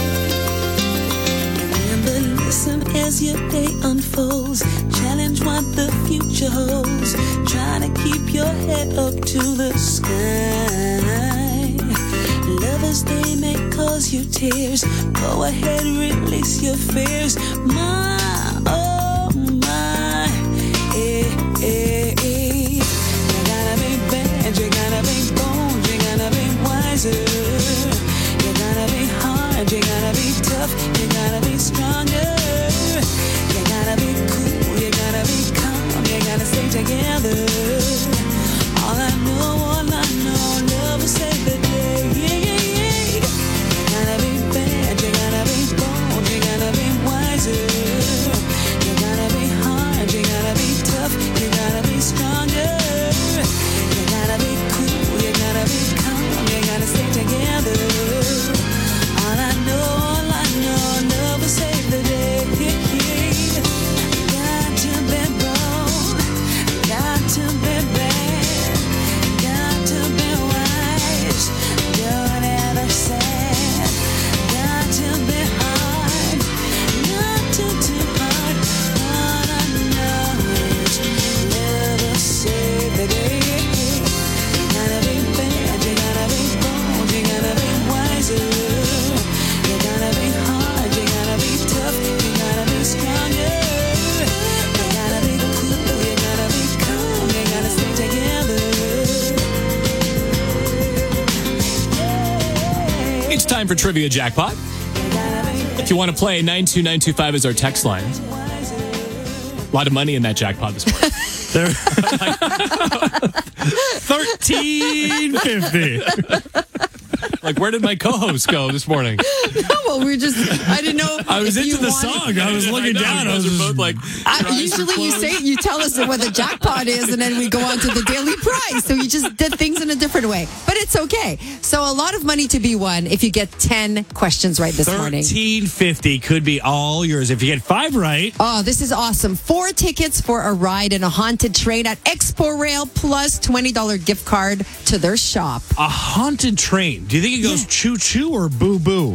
[SPEAKER 5] Remember, listen as your day unfolds. Challenge what the future holds. Try to keep your head up to the sky. Lovers, they may cause you tears. Go ahead, release your fears. My, oh my, eh, eh, eh. You gotta be bad, you gotta be bold, you gotta be wiser. You gotta be hard, you gotta be tough, you gotta be stronger. You gotta be cool, you gotta be calm, you gotta stay together. All I know, all I know, love will save the day. Yeah, yeah, yeah. You gotta be bad, you gotta be bold, you gotta be wiser. You gotta be hard, you gotta be tough, you gotta be stronger. You gotta be cool, you gotta be calm, you gotta stay together. All I know, all I know, love will save the day. Got to be bold, got to be bad, got to be wise. Don't ever say, got to be hard, not too too hard. All I know is love will save the day. You gotta be bad, you gotta be bold, you gotta be wiser. You gotta be hard, you gotta be tough, you gotta be stronger. You gotta be cool, you gotta be calm, you gotta stay together.
[SPEAKER 6] It's time for Trivia Jackpot. If you want to play, nine two nine two five is our text line. A lot of money in that jackpot this morning.
[SPEAKER 8] thirteen fifty.
[SPEAKER 6] Like, where did my co-host go this morning?
[SPEAKER 9] Well, we just, I didn't know.
[SPEAKER 8] I was
[SPEAKER 9] if
[SPEAKER 8] into
[SPEAKER 9] you
[SPEAKER 8] the
[SPEAKER 9] wanted-
[SPEAKER 8] song. I was looking
[SPEAKER 6] I know,
[SPEAKER 8] down.
[SPEAKER 6] you
[SPEAKER 8] I was
[SPEAKER 6] guys are
[SPEAKER 8] just,
[SPEAKER 6] both like,
[SPEAKER 9] I,
[SPEAKER 6] eyes
[SPEAKER 9] usually
[SPEAKER 6] were
[SPEAKER 9] you
[SPEAKER 6] closed.
[SPEAKER 9] say, you tell us what the jackpot is, and then we go on to the daily prize. So you just did things in a different way. But it's okay. So a lot of money to be won if you get ten questions right this morning.
[SPEAKER 8] thirteen fifty could be all yours if you get five right.
[SPEAKER 9] Oh, this is awesome. Four tickets for a ride in a haunted train at Expo Rail plus twenty dollars gift card to their shop.
[SPEAKER 8] A haunted train. Do you think it goes choo choo or boo boo?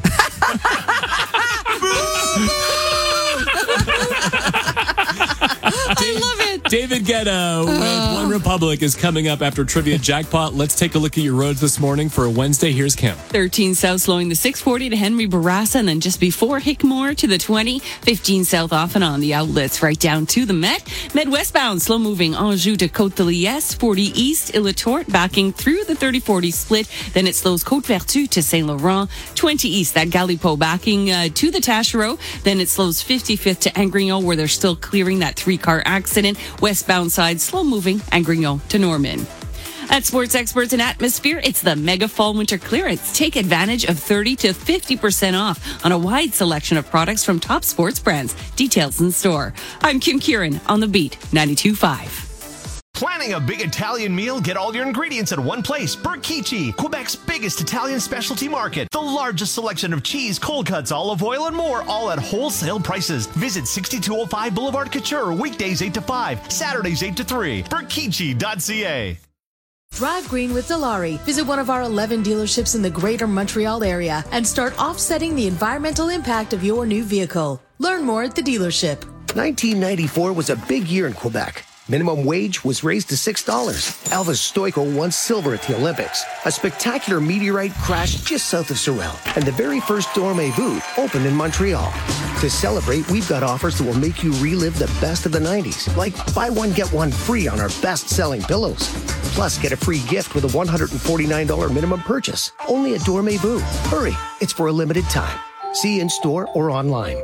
[SPEAKER 9] I love it.
[SPEAKER 6] David Guetta with One Republic is coming up after Trivia Jackpot. Let's take a look at your roads this morning for a Wednesday. Here's Kim.
[SPEAKER 7] thirteen South slowing the six forty to Henry Barassa, and then just before Hickmore to the twenty. fifteen South off and on the outlets right down to the Met. Med westbound slow moving Anjou to Côte de Liesse. forty East Illetort backing through the thirty forty split. Then it slows Côte Vertu to Saint Laurent. twenty East that Galipo backing uh, to the Taschereau. Then it slows fifty-fifth to Angrignon where they're still clearing that three car accident. Westbound side slow moving Angrignon to Norman. At Sports Experts and Atmosphere, it's the Mega Fall Winter Clearance. Take advantage of thirty to fifty percent off on a wide selection of products from top sports brands. Details in store. I'm Kim Kieran on The Beat ninety-two point five.
[SPEAKER 15] Planning a big Italian meal? Get all your ingredients at one place. Berkici, Quebec's biggest Italian specialty market. The largest selection of cheese, cold cuts, olive oil, and more, all at wholesale prices. Visit sixty-two oh five Boulevard Couture, weekdays eight to five, Saturdays eight to three. Berkici dot c a.
[SPEAKER 24] Drive green with Dilawri. Visit one of our eleven dealerships in the greater Montreal area and start offsetting the environmental impact of your new vehicle. Learn more at the dealership.
[SPEAKER 1] nineteen ninety-four was a big year in Quebec. Minimum wage was raised to six dollars. Elvis Stoico won silver at the Olympics. A spectacular meteorite crashed just south of Sorel. And the very first Dormez-vous opened in Montreal. To celebrate, we've got offers that will make you relive the best of the nineties. Like buy one, get one free on our best-selling pillows. Plus, get a free gift with a one hundred forty-nine dollars minimum purchase. Only at Dormez-vous. Hurry, it's for a limited time. See in store or online.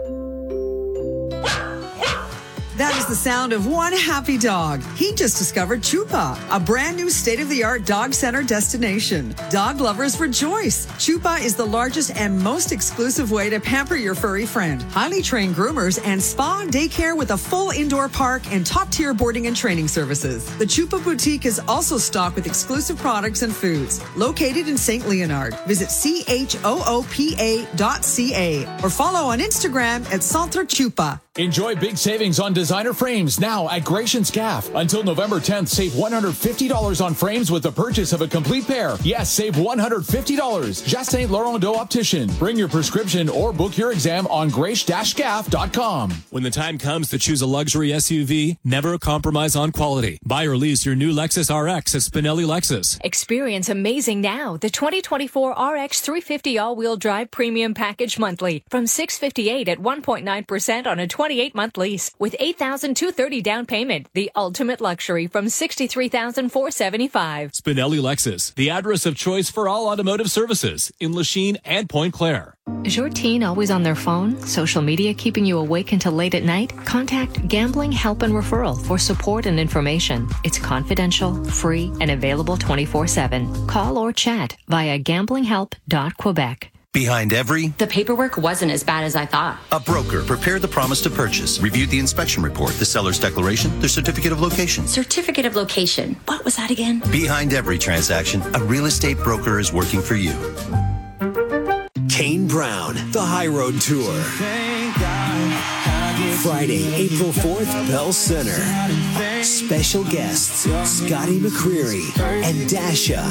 [SPEAKER 20] That is the sound of one happy dog. He just discovered Chupa, a brand new state-of-the-art dog center destination. Dog lovers rejoice. Chupa is the largest and most exclusive way to pamper your furry friend. Highly trained groomers and spa and daycare with a full indoor park and top-tier boarding and training services. The Chupa Boutique is also stocked with exclusive products and foods. Located in Saint Leonard. Visit C H O O P A dot C A or follow on Instagram at Centre Chupa.
[SPEAKER 11] Enjoy big savings on designer frames now at Gratian Scaff. Until November tenth, save one hundred fifty dollars on frames with the purchase of a complete pair. Yes, save one hundred fifty dollars. Just Saint Laurent d'Eau Optician. Bring your prescription or book your exam on grace dash scaff dot com.
[SPEAKER 6] When the time comes to choose a luxury S U V, never compromise on quality. Buy or lease your new Lexus R X at Spinelli Lexus.
[SPEAKER 22] Experience amazing now. The twenty twenty-four R X three fifty all-wheel drive premium package monthly from six hundred fifty-eight dollars at one point nine percent on a twenty-eight month lease with eight thousand two hundred thirty dollars down payment. The ultimate luxury from sixty-three thousand four hundred seventy-five dollars.
[SPEAKER 6] Spinelli Lexus, the address of choice for all automotive services in Lachine and Pointe Claire.
[SPEAKER 22] Is your teen always on their phone? Social media keeping you awake until late at night? Contact Gambling Help and Referral for support and information. It's confidential, free, and available twenty-four seven. Call or chat via gambling help dot quebec.
[SPEAKER 3] Behind every...
[SPEAKER 12] The paperwork wasn't as bad as I thought.
[SPEAKER 3] A broker prepared the promise to purchase, reviewed the inspection report, the seller's declaration, the certificate of location.
[SPEAKER 12] Certificate of location. What was that again?
[SPEAKER 3] Behind every transaction, a real estate broker is working for you.
[SPEAKER 13] Kane Brown, the High Road Tour. Friday, April fourth, Bell Center. Special guests, Scotty McCreery and Dasha.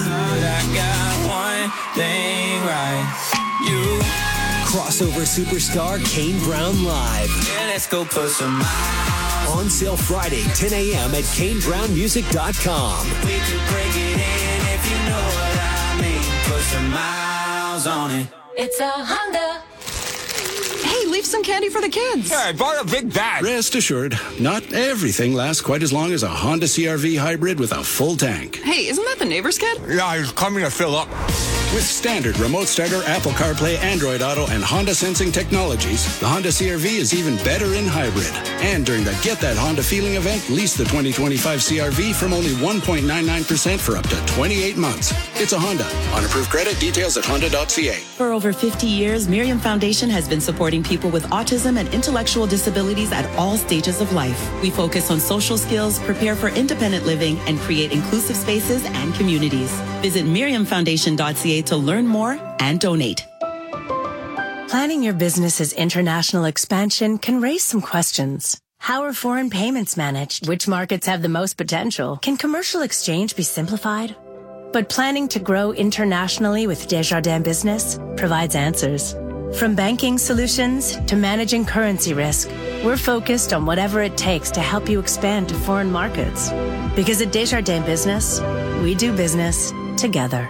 [SPEAKER 13] Crossover superstar Kane Brown live. Let's go put some on sale Friday, ten a.m. at kane brown music dot com. We could break it in if you know what I mean. Put some miles on it.
[SPEAKER 24] It's a Honda. Hey, leave some candy for the kids.
[SPEAKER 16] Yeah, I bought a big bag. Rest assured, not everything lasts quite as long as a Honda C R V hybrid with a full tank.
[SPEAKER 24] Hey, isn't that the neighbor's kid?
[SPEAKER 16] Yeah, he's coming to fill up. With standard remote starter, Apple CarPlay, Android Auto, and Honda sensing technologies, the Honda C R V is even better in hybrid. And during the Get That Honda Feeling event, lease the twenty twenty-five C R V from only one point nine nine percent for up to twenty-eight months. It's a Honda. On approved credit, details at honda dot c a.
[SPEAKER 2] For over fifty years, Miriam Foundation has been supporting people with autism and intellectual disabilities at all stages of life. We focus on social skills, prepare for independent living, and create inclusive spaces and communities. Visit miriam foundation dot c a to learn more and donate.
[SPEAKER 17] Planning your business's international expansion can raise some questions. How are foreign payments managed? Which markets have the most potential? Can commercial exchange be simplified? But planning to grow internationally with Desjardins Business provides answers. From banking solutions to managing currency risk, we're focused on whatever it takes to help you expand to foreign markets. Because at Desjardins Business, we do business together.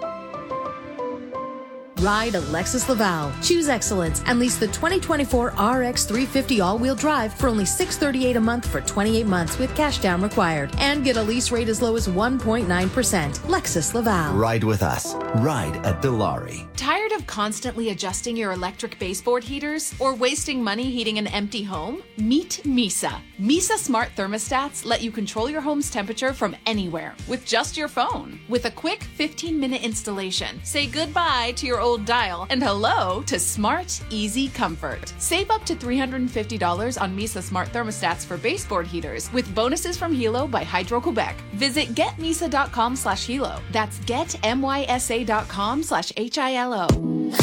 [SPEAKER 24] Ride a Lexus Laval. Choose excellence and lease the twenty twenty-four R X three fifty all-wheel drive for only six hundred thirty-eight dollars a month for twenty-eight months with cash down required. And get a lease rate as low as one point nine percent. Lexus Laval.
[SPEAKER 18] Ride with us. Ride at Dilawri.
[SPEAKER 19] Tired of constantly adjusting your electric baseboard heaters or wasting money heating an empty home? Meet Misa. Misa Smart Thermostats let you control your home's temperature from anywhere with just your phone. With a quick fifteen minute installation, say goodbye to your old dial and hello to smart, easy comfort. Save up to three hundred fifty dollars on Misa Smart Thermostats for baseboard heaters with bonuses from Hilo by Hydro-Quebec. Visit getmisa.com slash Hilo. That's getmysa.com slash H I L O.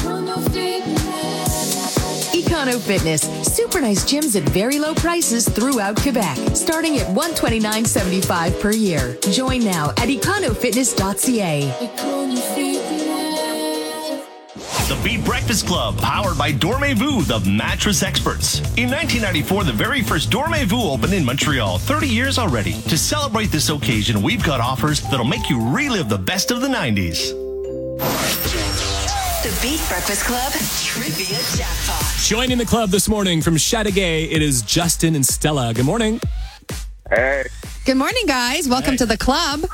[SPEAKER 24] Econo Fitness. Super nice gyms at very low prices throughout Quebec. Starting at one hundred twenty-nine dollars and seventy-five cents per year. Join now at econo fitness dot c a.
[SPEAKER 15] The Beat Breakfast Club, powered by Dormez-vous, the mattress experts. In nineteen ninety-four, the very first Dormez-vous opened in Montreal, thirty years already. To celebrate this occasion, we've got offers that'll make you relive the best of the nineties.
[SPEAKER 4] The Beat Breakfast Club Trivia Jackpot.
[SPEAKER 6] Joining the club this morning from Chateauguay, it is Justin and Stella. Good morning.
[SPEAKER 21] Hey.
[SPEAKER 9] Good morning, guys. Welcome
[SPEAKER 6] Hey.
[SPEAKER 9] to the club.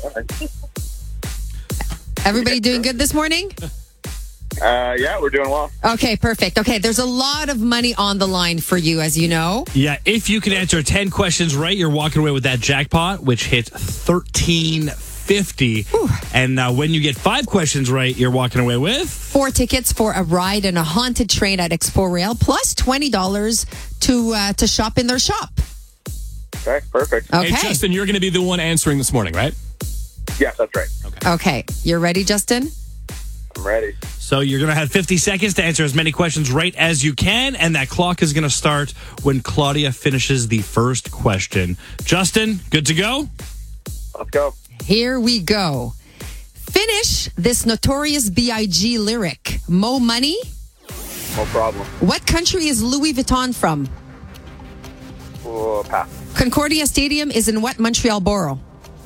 [SPEAKER 9] Everybody doing good this morning?
[SPEAKER 21] Uh, yeah, we're doing well.
[SPEAKER 9] Okay, perfect. Okay, there's a lot of money on the line for you, as you know.
[SPEAKER 8] Yeah, if you can answer ten questions right, you're walking away with that jackpot, which hit thirteen fifty. And uh, when you get five questions right, you're walking away with
[SPEAKER 9] Four tickets for a ride in a haunted train at Expo Rail, plus twenty dollars to uh, to shop in their shop.
[SPEAKER 21] Okay, perfect.
[SPEAKER 9] Okay.
[SPEAKER 6] Hey, Justin, you're going to be the one answering this morning, right?
[SPEAKER 21] Yes, that's right.
[SPEAKER 6] Okay.
[SPEAKER 9] Okay, you're ready, Justin?
[SPEAKER 21] I'm ready.
[SPEAKER 8] So you're going to have fifty seconds to answer as many questions right as you can, and that clock is going to start when Claudia finishes the first question. Justin, good to go?
[SPEAKER 21] Let's go.
[SPEAKER 9] Here we go. Finish this Notorious B I G lyric. Mo money?
[SPEAKER 21] No problem.
[SPEAKER 9] What country is Louis Vuitton from?
[SPEAKER 21] Oh, pass.
[SPEAKER 9] Concordia Stadium is in what Montreal borough?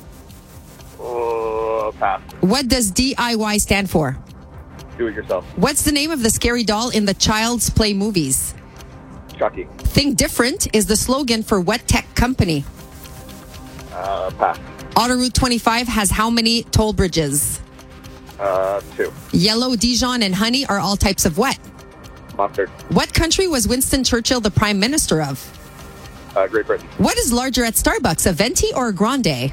[SPEAKER 21] Oh, pass.
[SPEAKER 9] What does D I Y stand for?
[SPEAKER 21] Do it yourself.
[SPEAKER 9] What's the name of the scary doll in the Child's Play movies?
[SPEAKER 21] Chucky.
[SPEAKER 9] Think Different is the slogan for what tech company?
[SPEAKER 21] Uh, pass.
[SPEAKER 9] Autoroute twenty-five has how many toll bridges?
[SPEAKER 21] Uh, two.
[SPEAKER 9] Yellow, Dijon, and honey are all types of what?
[SPEAKER 21] Mustard.
[SPEAKER 9] What country was Winston Churchill the prime minister of?
[SPEAKER 21] Uh, Great Britain.
[SPEAKER 9] What is larger at Starbucks, a venti or a grande?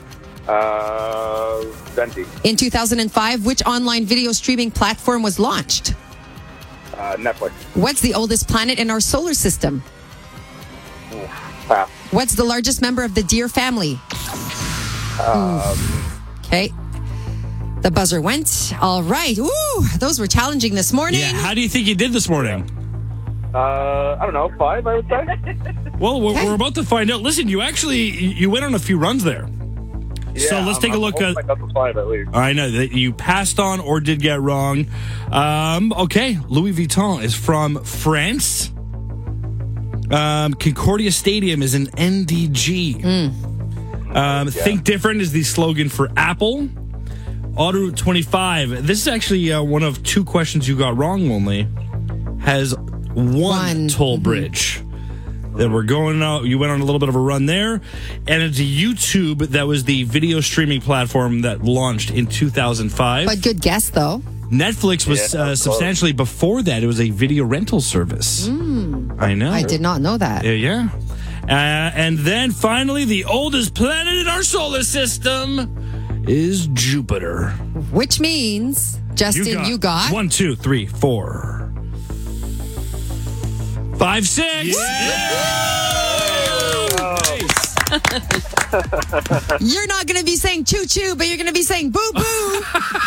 [SPEAKER 21] Uh, Venti.
[SPEAKER 9] In two thousand five, which online video streaming platform was launched?
[SPEAKER 21] Uh, Netflix.
[SPEAKER 9] What's the oldest planet in our solar system?
[SPEAKER 21] Ooh, pass.
[SPEAKER 9] What's the largest member of the deer family?
[SPEAKER 21] Um,
[SPEAKER 9] Okay. The buzzer went. All right. Ooh, those were challenging this morning.
[SPEAKER 8] Yeah, how do you think you did this morning?
[SPEAKER 21] uh, I don't know, five, I would say.
[SPEAKER 8] Well, we're, we're about to find out. Listen, you actually, you went on a few runs there. So
[SPEAKER 21] Yeah,
[SPEAKER 8] let's
[SPEAKER 21] I'm-
[SPEAKER 8] take a
[SPEAKER 21] I'm
[SPEAKER 8] look
[SPEAKER 21] hoping
[SPEAKER 8] at...
[SPEAKER 21] I got the five at least.
[SPEAKER 8] I know that you passed on or did get wrong. Um, okay, Louis Vuitton is from France. Um, Concordia Stadium is an N D G. Um, Think Different is the slogan for Apple. Autoroute twenty-five. This is actually uh, one of two questions you got wrong only. Has one,
[SPEAKER 9] One.
[SPEAKER 8] toll bridge. Then we're going out. You went on a little bit of a run there. And it's YouTube that was the video streaming platform that launched in two thousand five.
[SPEAKER 9] But good guess, though.
[SPEAKER 8] Netflix was
[SPEAKER 9] Yeah,
[SPEAKER 8] uh, substantially before that. It was a video rental service.
[SPEAKER 9] Mm.
[SPEAKER 8] I know.
[SPEAKER 9] I did not know that.
[SPEAKER 8] Yeah, yeah. Uh, and then finally, the oldest planet in our solar system is Jupiter.
[SPEAKER 9] Which means, Justin, you got...
[SPEAKER 8] One, two, three, four, five, six.
[SPEAKER 9] You're not going to be saying choo-choo, but you're going to be saying boo-boo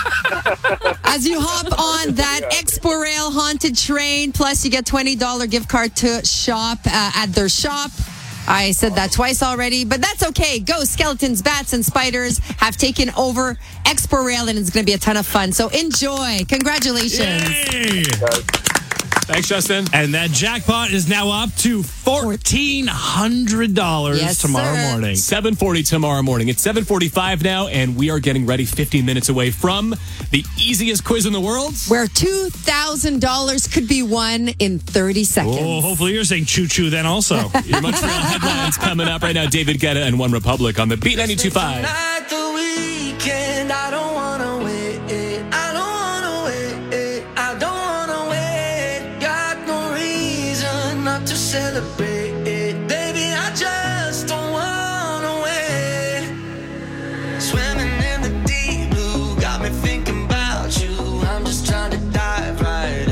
[SPEAKER 9] as you hop on that Expo Rail haunted train. Plus, you get twenty dollars gift card to shop uh, at their shop. I said that twice already, but that's okay. Ghosts, skeletons, bats, and spiders have taken over Expo Rail, and it's going to be a ton of fun. So enjoy. Congratulations.
[SPEAKER 8] Yay.
[SPEAKER 6] Thanks, Justin.
[SPEAKER 8] And that jackpot is now up to fourteen hundred dollars
[SPEAKER 6] Yes,
[SPEAKER 8] tomorrow
[SPEAKER 6] sir.
[SPEAKER 8] morning.
[SPEAKER 6] seven forty tomorrow morning. It's seven forty-five now, and we are getting ready fifteen minutes away from the easiest quiz in the world.
[SPEAKER 9] Where two thousand dollars could be won in thirty seconds.
[SPEAKER 8] Oh, hopefully you're saying choo-choo then also.
[SPEAKER 6] Your Montreal headlines coming up right now. David Guetta and One Republic on the Beat ninety-two point five.
[SPEAKER 5] Tonight, the weekend, I don't wanna wait. I don't wanna wait. I don't wanna wait. Got no reason not to celebrate. Baby, I just don't wanna wait. Swimming in the deep blue, got me thinking about you. I'm just trying to dive right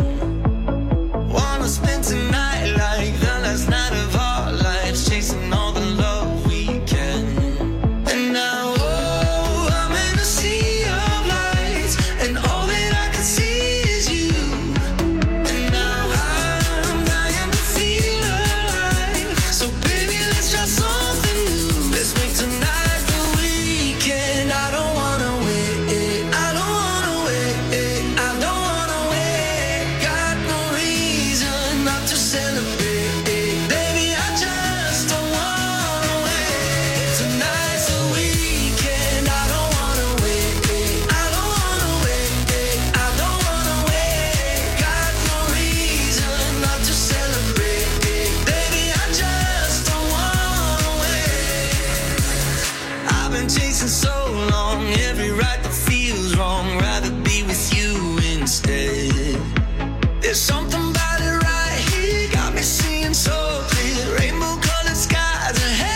[SPEAKER 5] in. Wanna spend tonight like the last night of our lives, chasing all the love we can. And now, oh, I'm in a sea of lights, and all that I can see is you. And now I'm dying to feel alive. So baby, let's try something new. Let's make tonight the weekend. I don't wanna wait. I don't wanna wait. I don't wanna wait. Got no reason not to celebrate. Baby, I just don't wanna wait. Tonight's the weekend. I don't wanna wait. I don't wanna wait. I don't wanna wait. Got no reason not to celebrate. Baby, I just don't wanna wait. I've been chasing so long, every right that feels wrong. Rather be with you instead. There's something about it right here, got me seeing so clear. Rainbow colored skies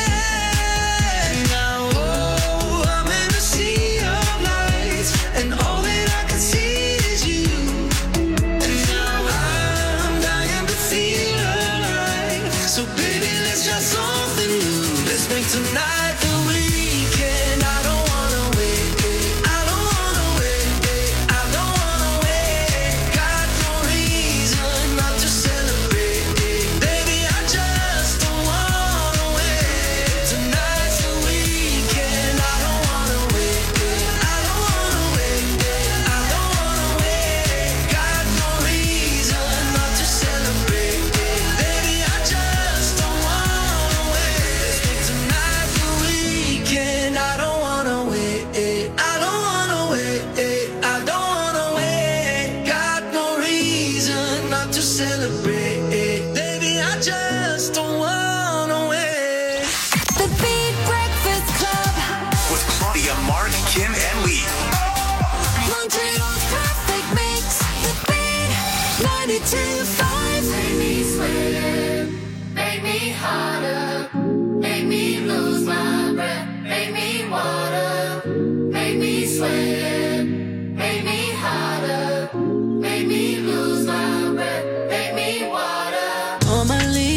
[SPEAKER 5] ahead. Now, oh, I'm in a sea of lights, and all that I can see is you. And now I'm dying to feel alive. So baby, let's try something new. Let's make tonight the weekend. I don't wanna wait. I don't wanna wait. I don't wanna wait. Got no reason not to celebrate. Baby, I just don't wanna wait. Tonight's the weekend. I don't wanna wait. I don't wanna wait. I don't wanna wait. Got no reason not to celebrate. Baby, I just don't wanna wait. Let's make tonight the weekend. I don't wanna wait. I don't wanna wait. I don't wanna wait. Got no reason not to celebrate. Baby, I just don't wanna wait.
[SPEAKER 4] The Beat Breakfast Club.
[SPEAKER 3] With Claudia, Mark, Kim, and Lee.
[SPEAKER 4] Montreal's perfect mix. The Beat ninety-two point five.
[SPEAKER 10] Make me sweat, make me harder, make me lose my breath, make me water, make me sweat, make me harder, make me lose my breath, make me water.
[SPEAKER 14] Normally,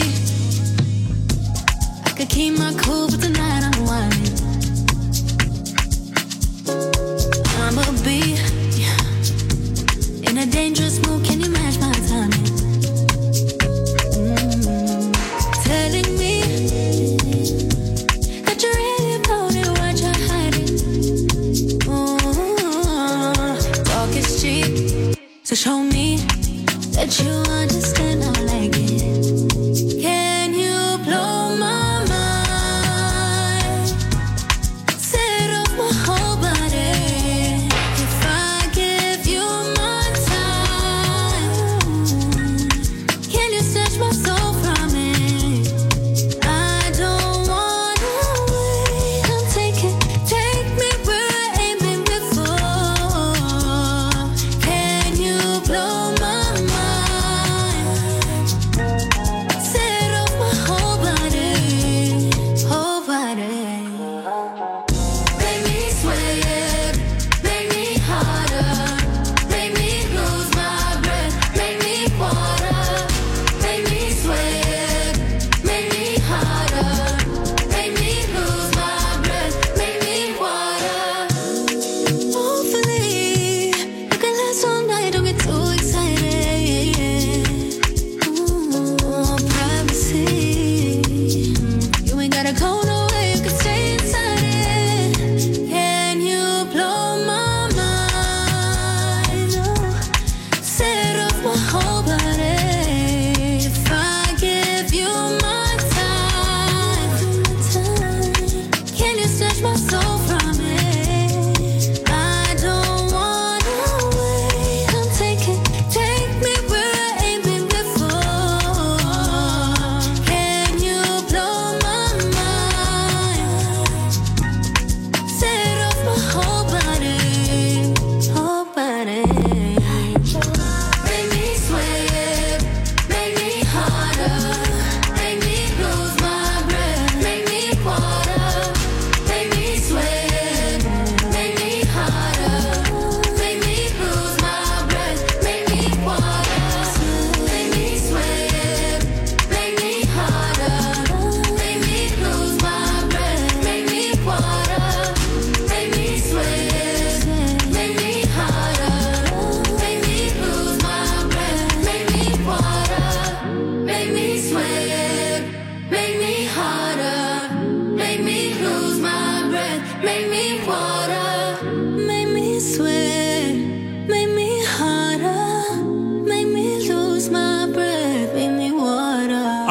[SPEAKER 14] I could keep my cool, but tonight I'm whining. I'ma be in a dangerous mood. Can you match my timing? Mm. Telling me that you really about it, what you're hiding. Ooh, talk is cheap, so show me that you understand. I like it. Can you blow my mind? Set off my whole body. If I give you my time, can you snatch my soul from it?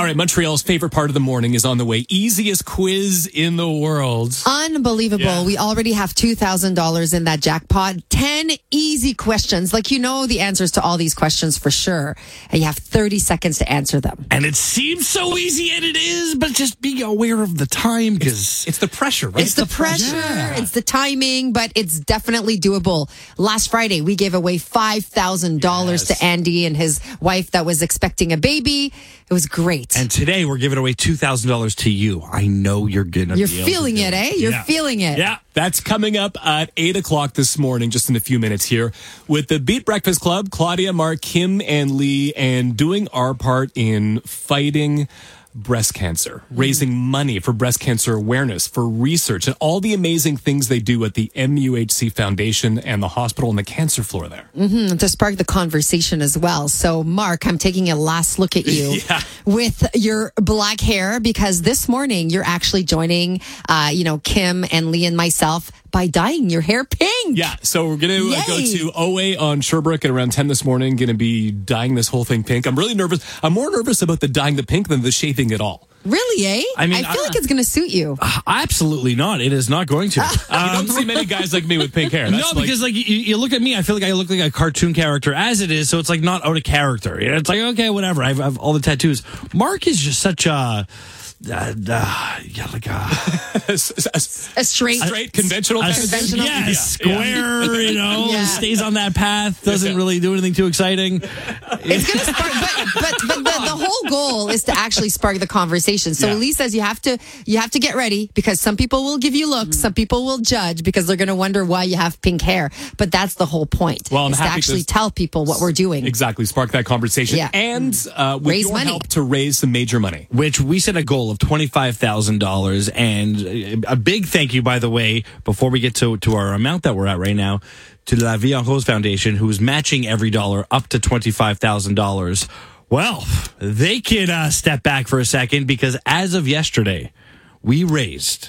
[SPEAKER 6] All right, Montreal's favorite part of the morning is on the way. Easiest quiz in the world.
[SPEAKER 9] Unbelievable.
[SPEAKER 6] Yeah.
[SPEAKER 9] We already have two thousand dollars in that jackpot. ten easy questions. Like, you know the answers to all these questions for sure. And you have thirty seconds to answer them.
[SPEAKER 8] And it seems so easy, and it is, but just be aware of the time because
[SPEAKER 6] it's, it's the pressure, right?
[SPEAKER 9] It's the, the pressure. Yeah. It's the timing, but it's definitely doable. Last Friday, we gave away five thousand dollars yes. to Andy and his wife that was expecting a baby. It was great.
[SPEAKER 8] And today, we're giving away two thousand dollars to you. I know you're going to
[SPEAKER 9] You're
[SPEAKER 8] be
[SPEAKER 9] feeling it, eh? You're
[SPEAKER 8] yeah.
[SPEAKER 9] feeling it.
[SPEAKER 6] Yeah. That's coming up at eight o'clock this morning, just in a few minutes here, with the Beat Breakfast Club, Claudia, Mark, Kim, and Lee, and doing our part in fighting breast cancer, raising money for breast cancer awareness, for research, and all the amazing things they do at the M U H C Foundation and the hospital and the cancer floor there.
[SPEAKER 9] Mm-hmm, to spark the conversation as well. So, Mark, I'm taking a last look at you
[SPEAKER 6] yeah.
[SPEAKER 9] with your black hair, because this morning you're actually joining, uh, you know, Kim and Lee and myself by dyeing your hair pink.
[SPEAKER 6] Yeah, so we're going to uh, go to O A on Sherbrooke at around ten this morning. Going to be dyeing this whole thing pink. I'm really nervous. I'm more nervous about the dyeing the pink than the shaving at all.
[SPEAKER 9] Really, eh?
[SPEAKER 8] I mean,
[SPEAKER 9] I feel
[SPEAKER 8] I,
[SPEAKER 9] like it's going to suit you.
[SPEAKER 8] Uh, absolutely not. It is not going to.
[SPEAKER 6] Um, you don't see many guys like me with pink hair. That's
[SPEAKER 8] no, because like, like you, you look at me, I feel like I look like a cartoon character as it is, so it's like not out of character. It's like, okay, whatever. I've, I've all the tattoos. Mark is just such a... Uh, uh, yeah, like a,
[SPEAKER 9] a straight,
[SPEAKER 6] straight conventional,
[SPEAKER 8] a,
[SPEAKER 9] conventional,
[SPEAKER 8] yeah,
[SPEAKER 9] yeah.
[SPEAKER 8] square. You know,
[SPEAKER 9] yeah.
[SPEAKER 8] stays on that path. Doesn't yeah. really do anything too exciting.
[SPEAKER 9] It's gonna spark, but but, but the, the whole goal is to actually spark the conversation. So yeah. Lee says you have to you have to get ready, because some people will give you looks, some people will judge because they're gonna wonder why you have pink hair. But that's the whole point.
[SPEAKER 6] Well, I'm
[SPEAKER 9] is to
[SPEAKER 6] happy
[SPEAKER 9] actually
[SPEAKER 6] to
[SPEAKER 9] tell people what we're doing.
[SPEAKER 6] Exactly, spark that conversation,
[SPEAKER 9] yeah.
[SPEAKER 6] and uh, with
[SPEAKER 9] raise
[SPEAKER 6] your
[SPEAKER 9] money.
[SPEAKER 6] help to raise some major money,
[SPEAKER 8] which we set a goal of twenty-five thousand dollars. And a big thank you, by the way, before we get to, to our amount that we're at right now, to La Vie en Rose Foundation, who's matching every dollar up to twenty-five thousand dollars. Well, they can uh, step back for a second, because as of yesterday, we raised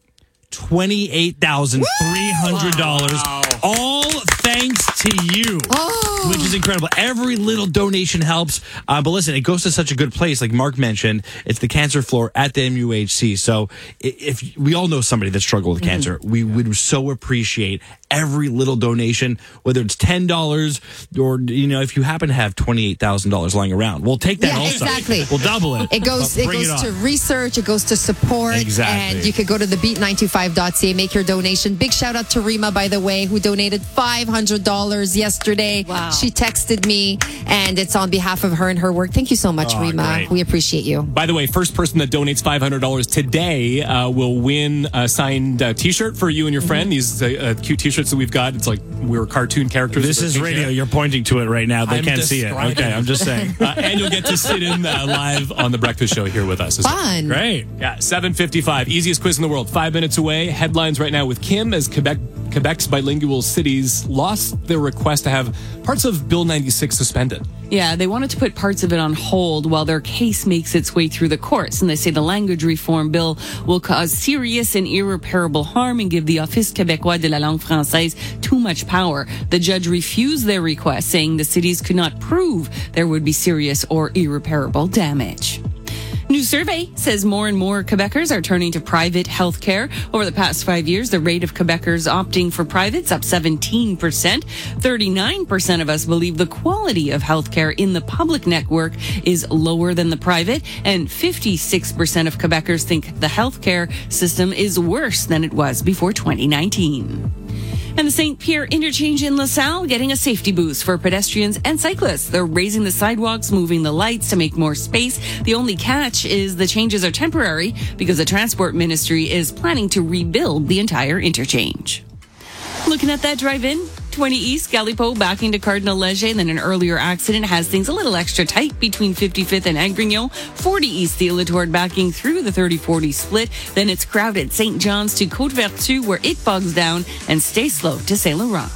[SPEAKER 8] twenty-eight thousand three hundred dollars. Wow. All thanks to you, oh. which is incredible. Every little donation helps. Uh, but listen, it goes to such a good place. Like Mark mentioned, it's the cancer floor at the M U H C. So if we all know somebody that struggled with mm-hmm. cancer, we would so appreciate every little donation, whether it's ten dollars or, you know, if you happen to have twenty-eight thousand dollars lying around, we'll take that
[SPEAKER 9] yeah,
[SPEAKER 8] also.
[SPEAKER 9] Exactly.
[SPEAKER 8] We'll double it.
[SPEAKER 9] It goes, it goes
[SPEAKER 8] it
[SPEAKER 9] to research, it goes to support.
[SPEAKER 8] Exactly.
[SPEAKER 9] And you could go to the beat nine two five dot c a, make your donation. Big shout out to Rima, by the way, who donated five hundred dollars yesterday.
[SPEAKER 12] Wow.
[SPEAKER 9] She texted me, and it's on behalf of her and her work. Thank you so much,
[SPEAKER 6] Oh,
[SPEAKER 9] Rima.
[SPEAKER 6] great.
[SPEAKER 9] We appreciate you.
[SPEAKER 6] By the way, first person that donates five hundred dollars today uh, will win a signed uh, T-shirt for you and your friend. These uh, uh, cute T-shirts that we've got. It's like we're cartoon characters.
[SPEAKER 8] This is radio. You're pointing to it right now. They
[SPEAKER 6] I'm
[SPEAKER 8] can't see it.
[SPEAKER 6] describing
[SPEAKER 8] Okay, I'm just saying.
[SPEAKER 6] Uh, and you'll get to sit in uh, live on the breakfast show here with us. as well.
[SPEAKER 9] Fun.
[SPEAKER 8] Great.
[SPEAKER 6] Yeah, seven fifty-five. Easiest quiz in the world. Five minutes away. Headlines right now with Kim, as Quebec Quebec's bilingual cities lost their request to have parts of Bill ninety-six suspended.
[SPEAKER 1] Yeah, they wanted to put parts of it on hold while their case makes its way through the courts. And they say the language reform bill will cause serious and irreparable harm and give the Office Québécois de la langue française too much power. The judge refused their request, saying the cities could not prove there would be serious or irreparable damage. New survey says more and more Quebecers are turning to private health care. Over the past five years, the rate of Quebecers opting for private's up seventeen percent. thirty-nine percent of us believe the quality of health care in the public network is lower than the private, and fifty-six percent of Quebecers think the health care system is worse than it was before twenty nineteen. And the Saint Pierre interchange in LaSalle getting a safety boost for pedestrians and cyclists. They're raising the sidewalks, moving the lights to make more space. The only catch is the changes are temporary because the Transport Ministry is planning to rebuild the entire interchange. Looking at that drive-in, twenty East, Galipo backing to Cardinal Leger, and then an earlier accident has things a little extra tight between fifty-fifth and Agrignon. forty East, Theodore backing through the thirty forty split. Then it's crowded Saint John's to Côte Vertu, where it bogs down, and stay slow to Saint Laurent.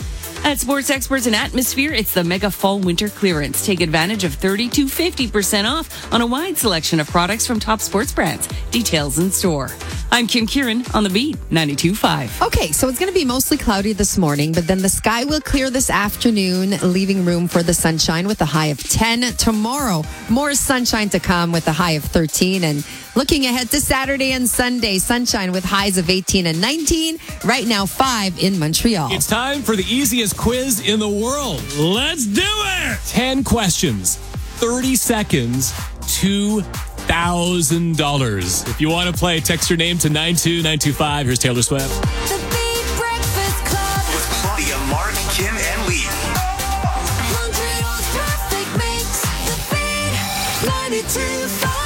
[SPEAKER 1] At Sports Experts and Atmosphere, it's the Mega Fall Winter Clearance. Take advantage of thirty to fifty percent off on a wide selection of products from top sports brands. Details in store. I'm Kim Kieran on the Beat ninety-two point five.
[SPEAKER 9] Okay, so it's going to be mostly cloudy this morning, but then the sky will clear this afternoon, leaving room for the sunshine with a high of ten. Tomorrow, more sunshine to come with a high of thirteen. And looking ahead to Saturday and Sunday, sunshine with highs of eighteen and nineteen. Right now, five in Montreal.
[SPEAKER 6] It's time for the easiest quiz in the world. Let's do it! ten questions, thirty seconds, two thousand dollars. If you want to play, text your name to nine two nine two five. Here's Taylor Swift.
[SPEAKER 10] The Beat Breakfast Club.
[SPEAKER 3] With Claudia, Mark, Kim, and Lee.
[SPEAKER 10] Montreal's perfect mix. The Beat ninety-two point five.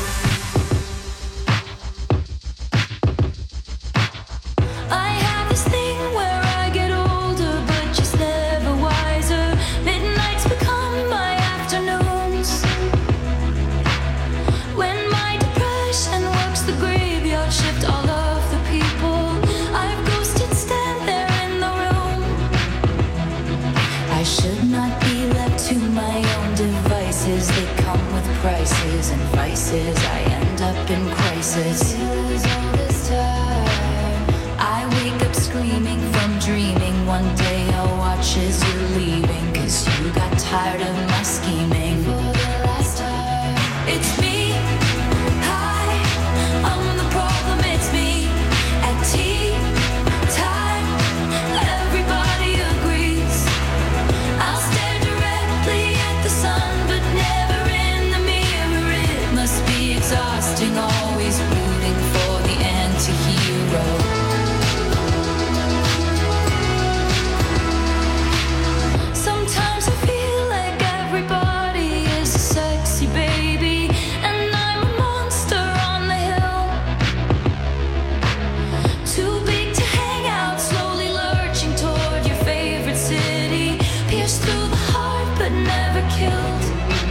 [SPEAKER 10] I have this thing where I get older, but just never wiser. Midnights become my afternoons. When my depression works the graveyard shift, all of the people I've ghosted stand there in the room. I should not be left to my own devices. They come with prices and vices. I end up in crisis. All this time, I wake up screaming from dreaming. One day I'll watch as you're leaving, 'cause you got tired of my scheming. For the last time, it's me. Hi, I'm the problem, it's me. At tea time, everybody agrees. I'll stare directly at the sun, but never in the mirror. It must be exhausting, always rooting for the anti-hero. Sometimes I feel like everybody is a sexy baby, and I'm a monster on the hill. Too big to hang out, slowly lurching toward your favorite city. Pierced through the heart, but never killed.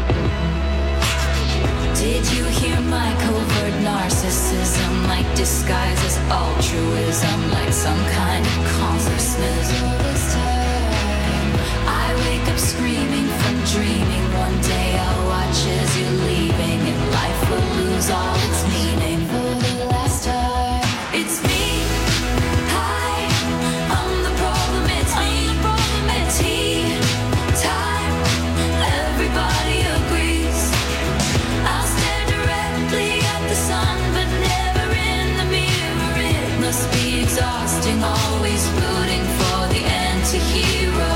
[SPEAKER 10] Did you hear my covert narcissism? Like disguises altruism, like some kind of consciousness. All this time, I wake up screaming from dreaming. One day I'll watch as you're leaving, and life will lose all its meaning. For the last time, it's me. Hi, I'm the problem, it's me. At tea time, everybody agrees. I'll stare directly at the sun, but never in the mirror. It must be exhausting, always rooting for the anti-hero.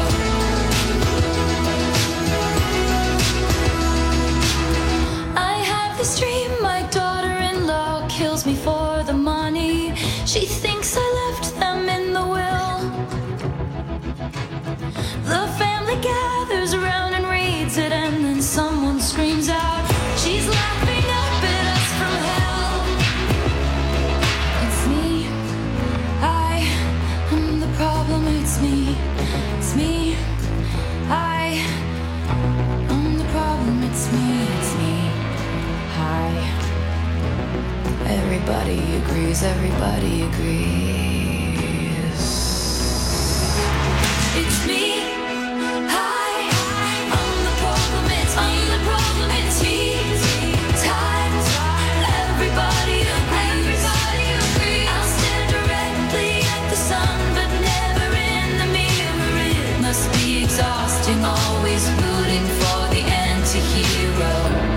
[SPEAKER 10] I have this dream, my daughter-in-law kills me for the money. She thinks I left them in the will. The family gathers around and reads it, and then someone screams out, she's laughing up at us from hell. It's me. I am the problem, it's me. It's me. I am the problem, it's me. It's me. Hi. Everybody agrees, everybody agrees. It's me. Hi. I'm the problem, it's me. I'm the problem, it's me. Time. Everybody agrees. Everybody agrees. I'll stare directly at the sun, but never in the mirror. It must be exhausting, always rooting for the anti-hero.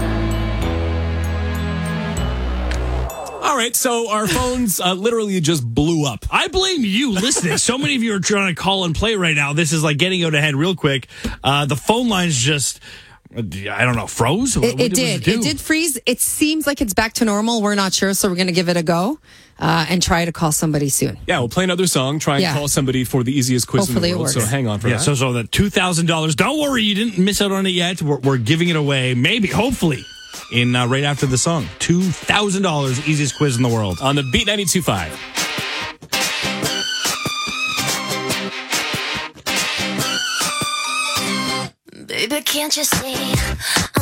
[SPEAKER 6] All right, so our phones uh, literally just blew up.
[SPEAKER 8] I blame you listening. So many of you are trying to call and play right now. This is like getting out ahead real quick. Uh, the phone lines just, I don't know, froze? What-
[SPEAKER 9] It,
[SPEAKER 8] what
[SPEAKER 9] it
[SPEAKER 8] did
[SPEAKER 9] did.
[SPEAKER 8] do?
[SPEAKER 9] It did freeze. It seems like it's back to normal. We're not sure, so we're going to give it a go uh, and try to call somebody soon.
[SPEAKER 6] Yeah, we'll play another song, try and
[SPEAKER 9] Yeah.
[SPEAKER 6] call somebody for the easiest quiz
[SPEAKER 9] Hopefully
[SPEAKER 6] in
[SPEAKER 9] it
[SPEAKER 6] the world.
[SPEAKER 9] works.
[SPEAKER 6] So hang on for
[SPEAKER 8] Yeah,
[SPEAKER 6] that.
[SPEAKER 8] so, so the two thousand dollars. Don't worry, you didn't miss out on it yet. We're, we're giving it away, maybe, hopefully, in uh, right after the song. two thousand dollars, easiest quiz in the world.
[SPEAKER 6] On the Beat ninety-two point five.
[SPEAKER 10] Baby, can't you see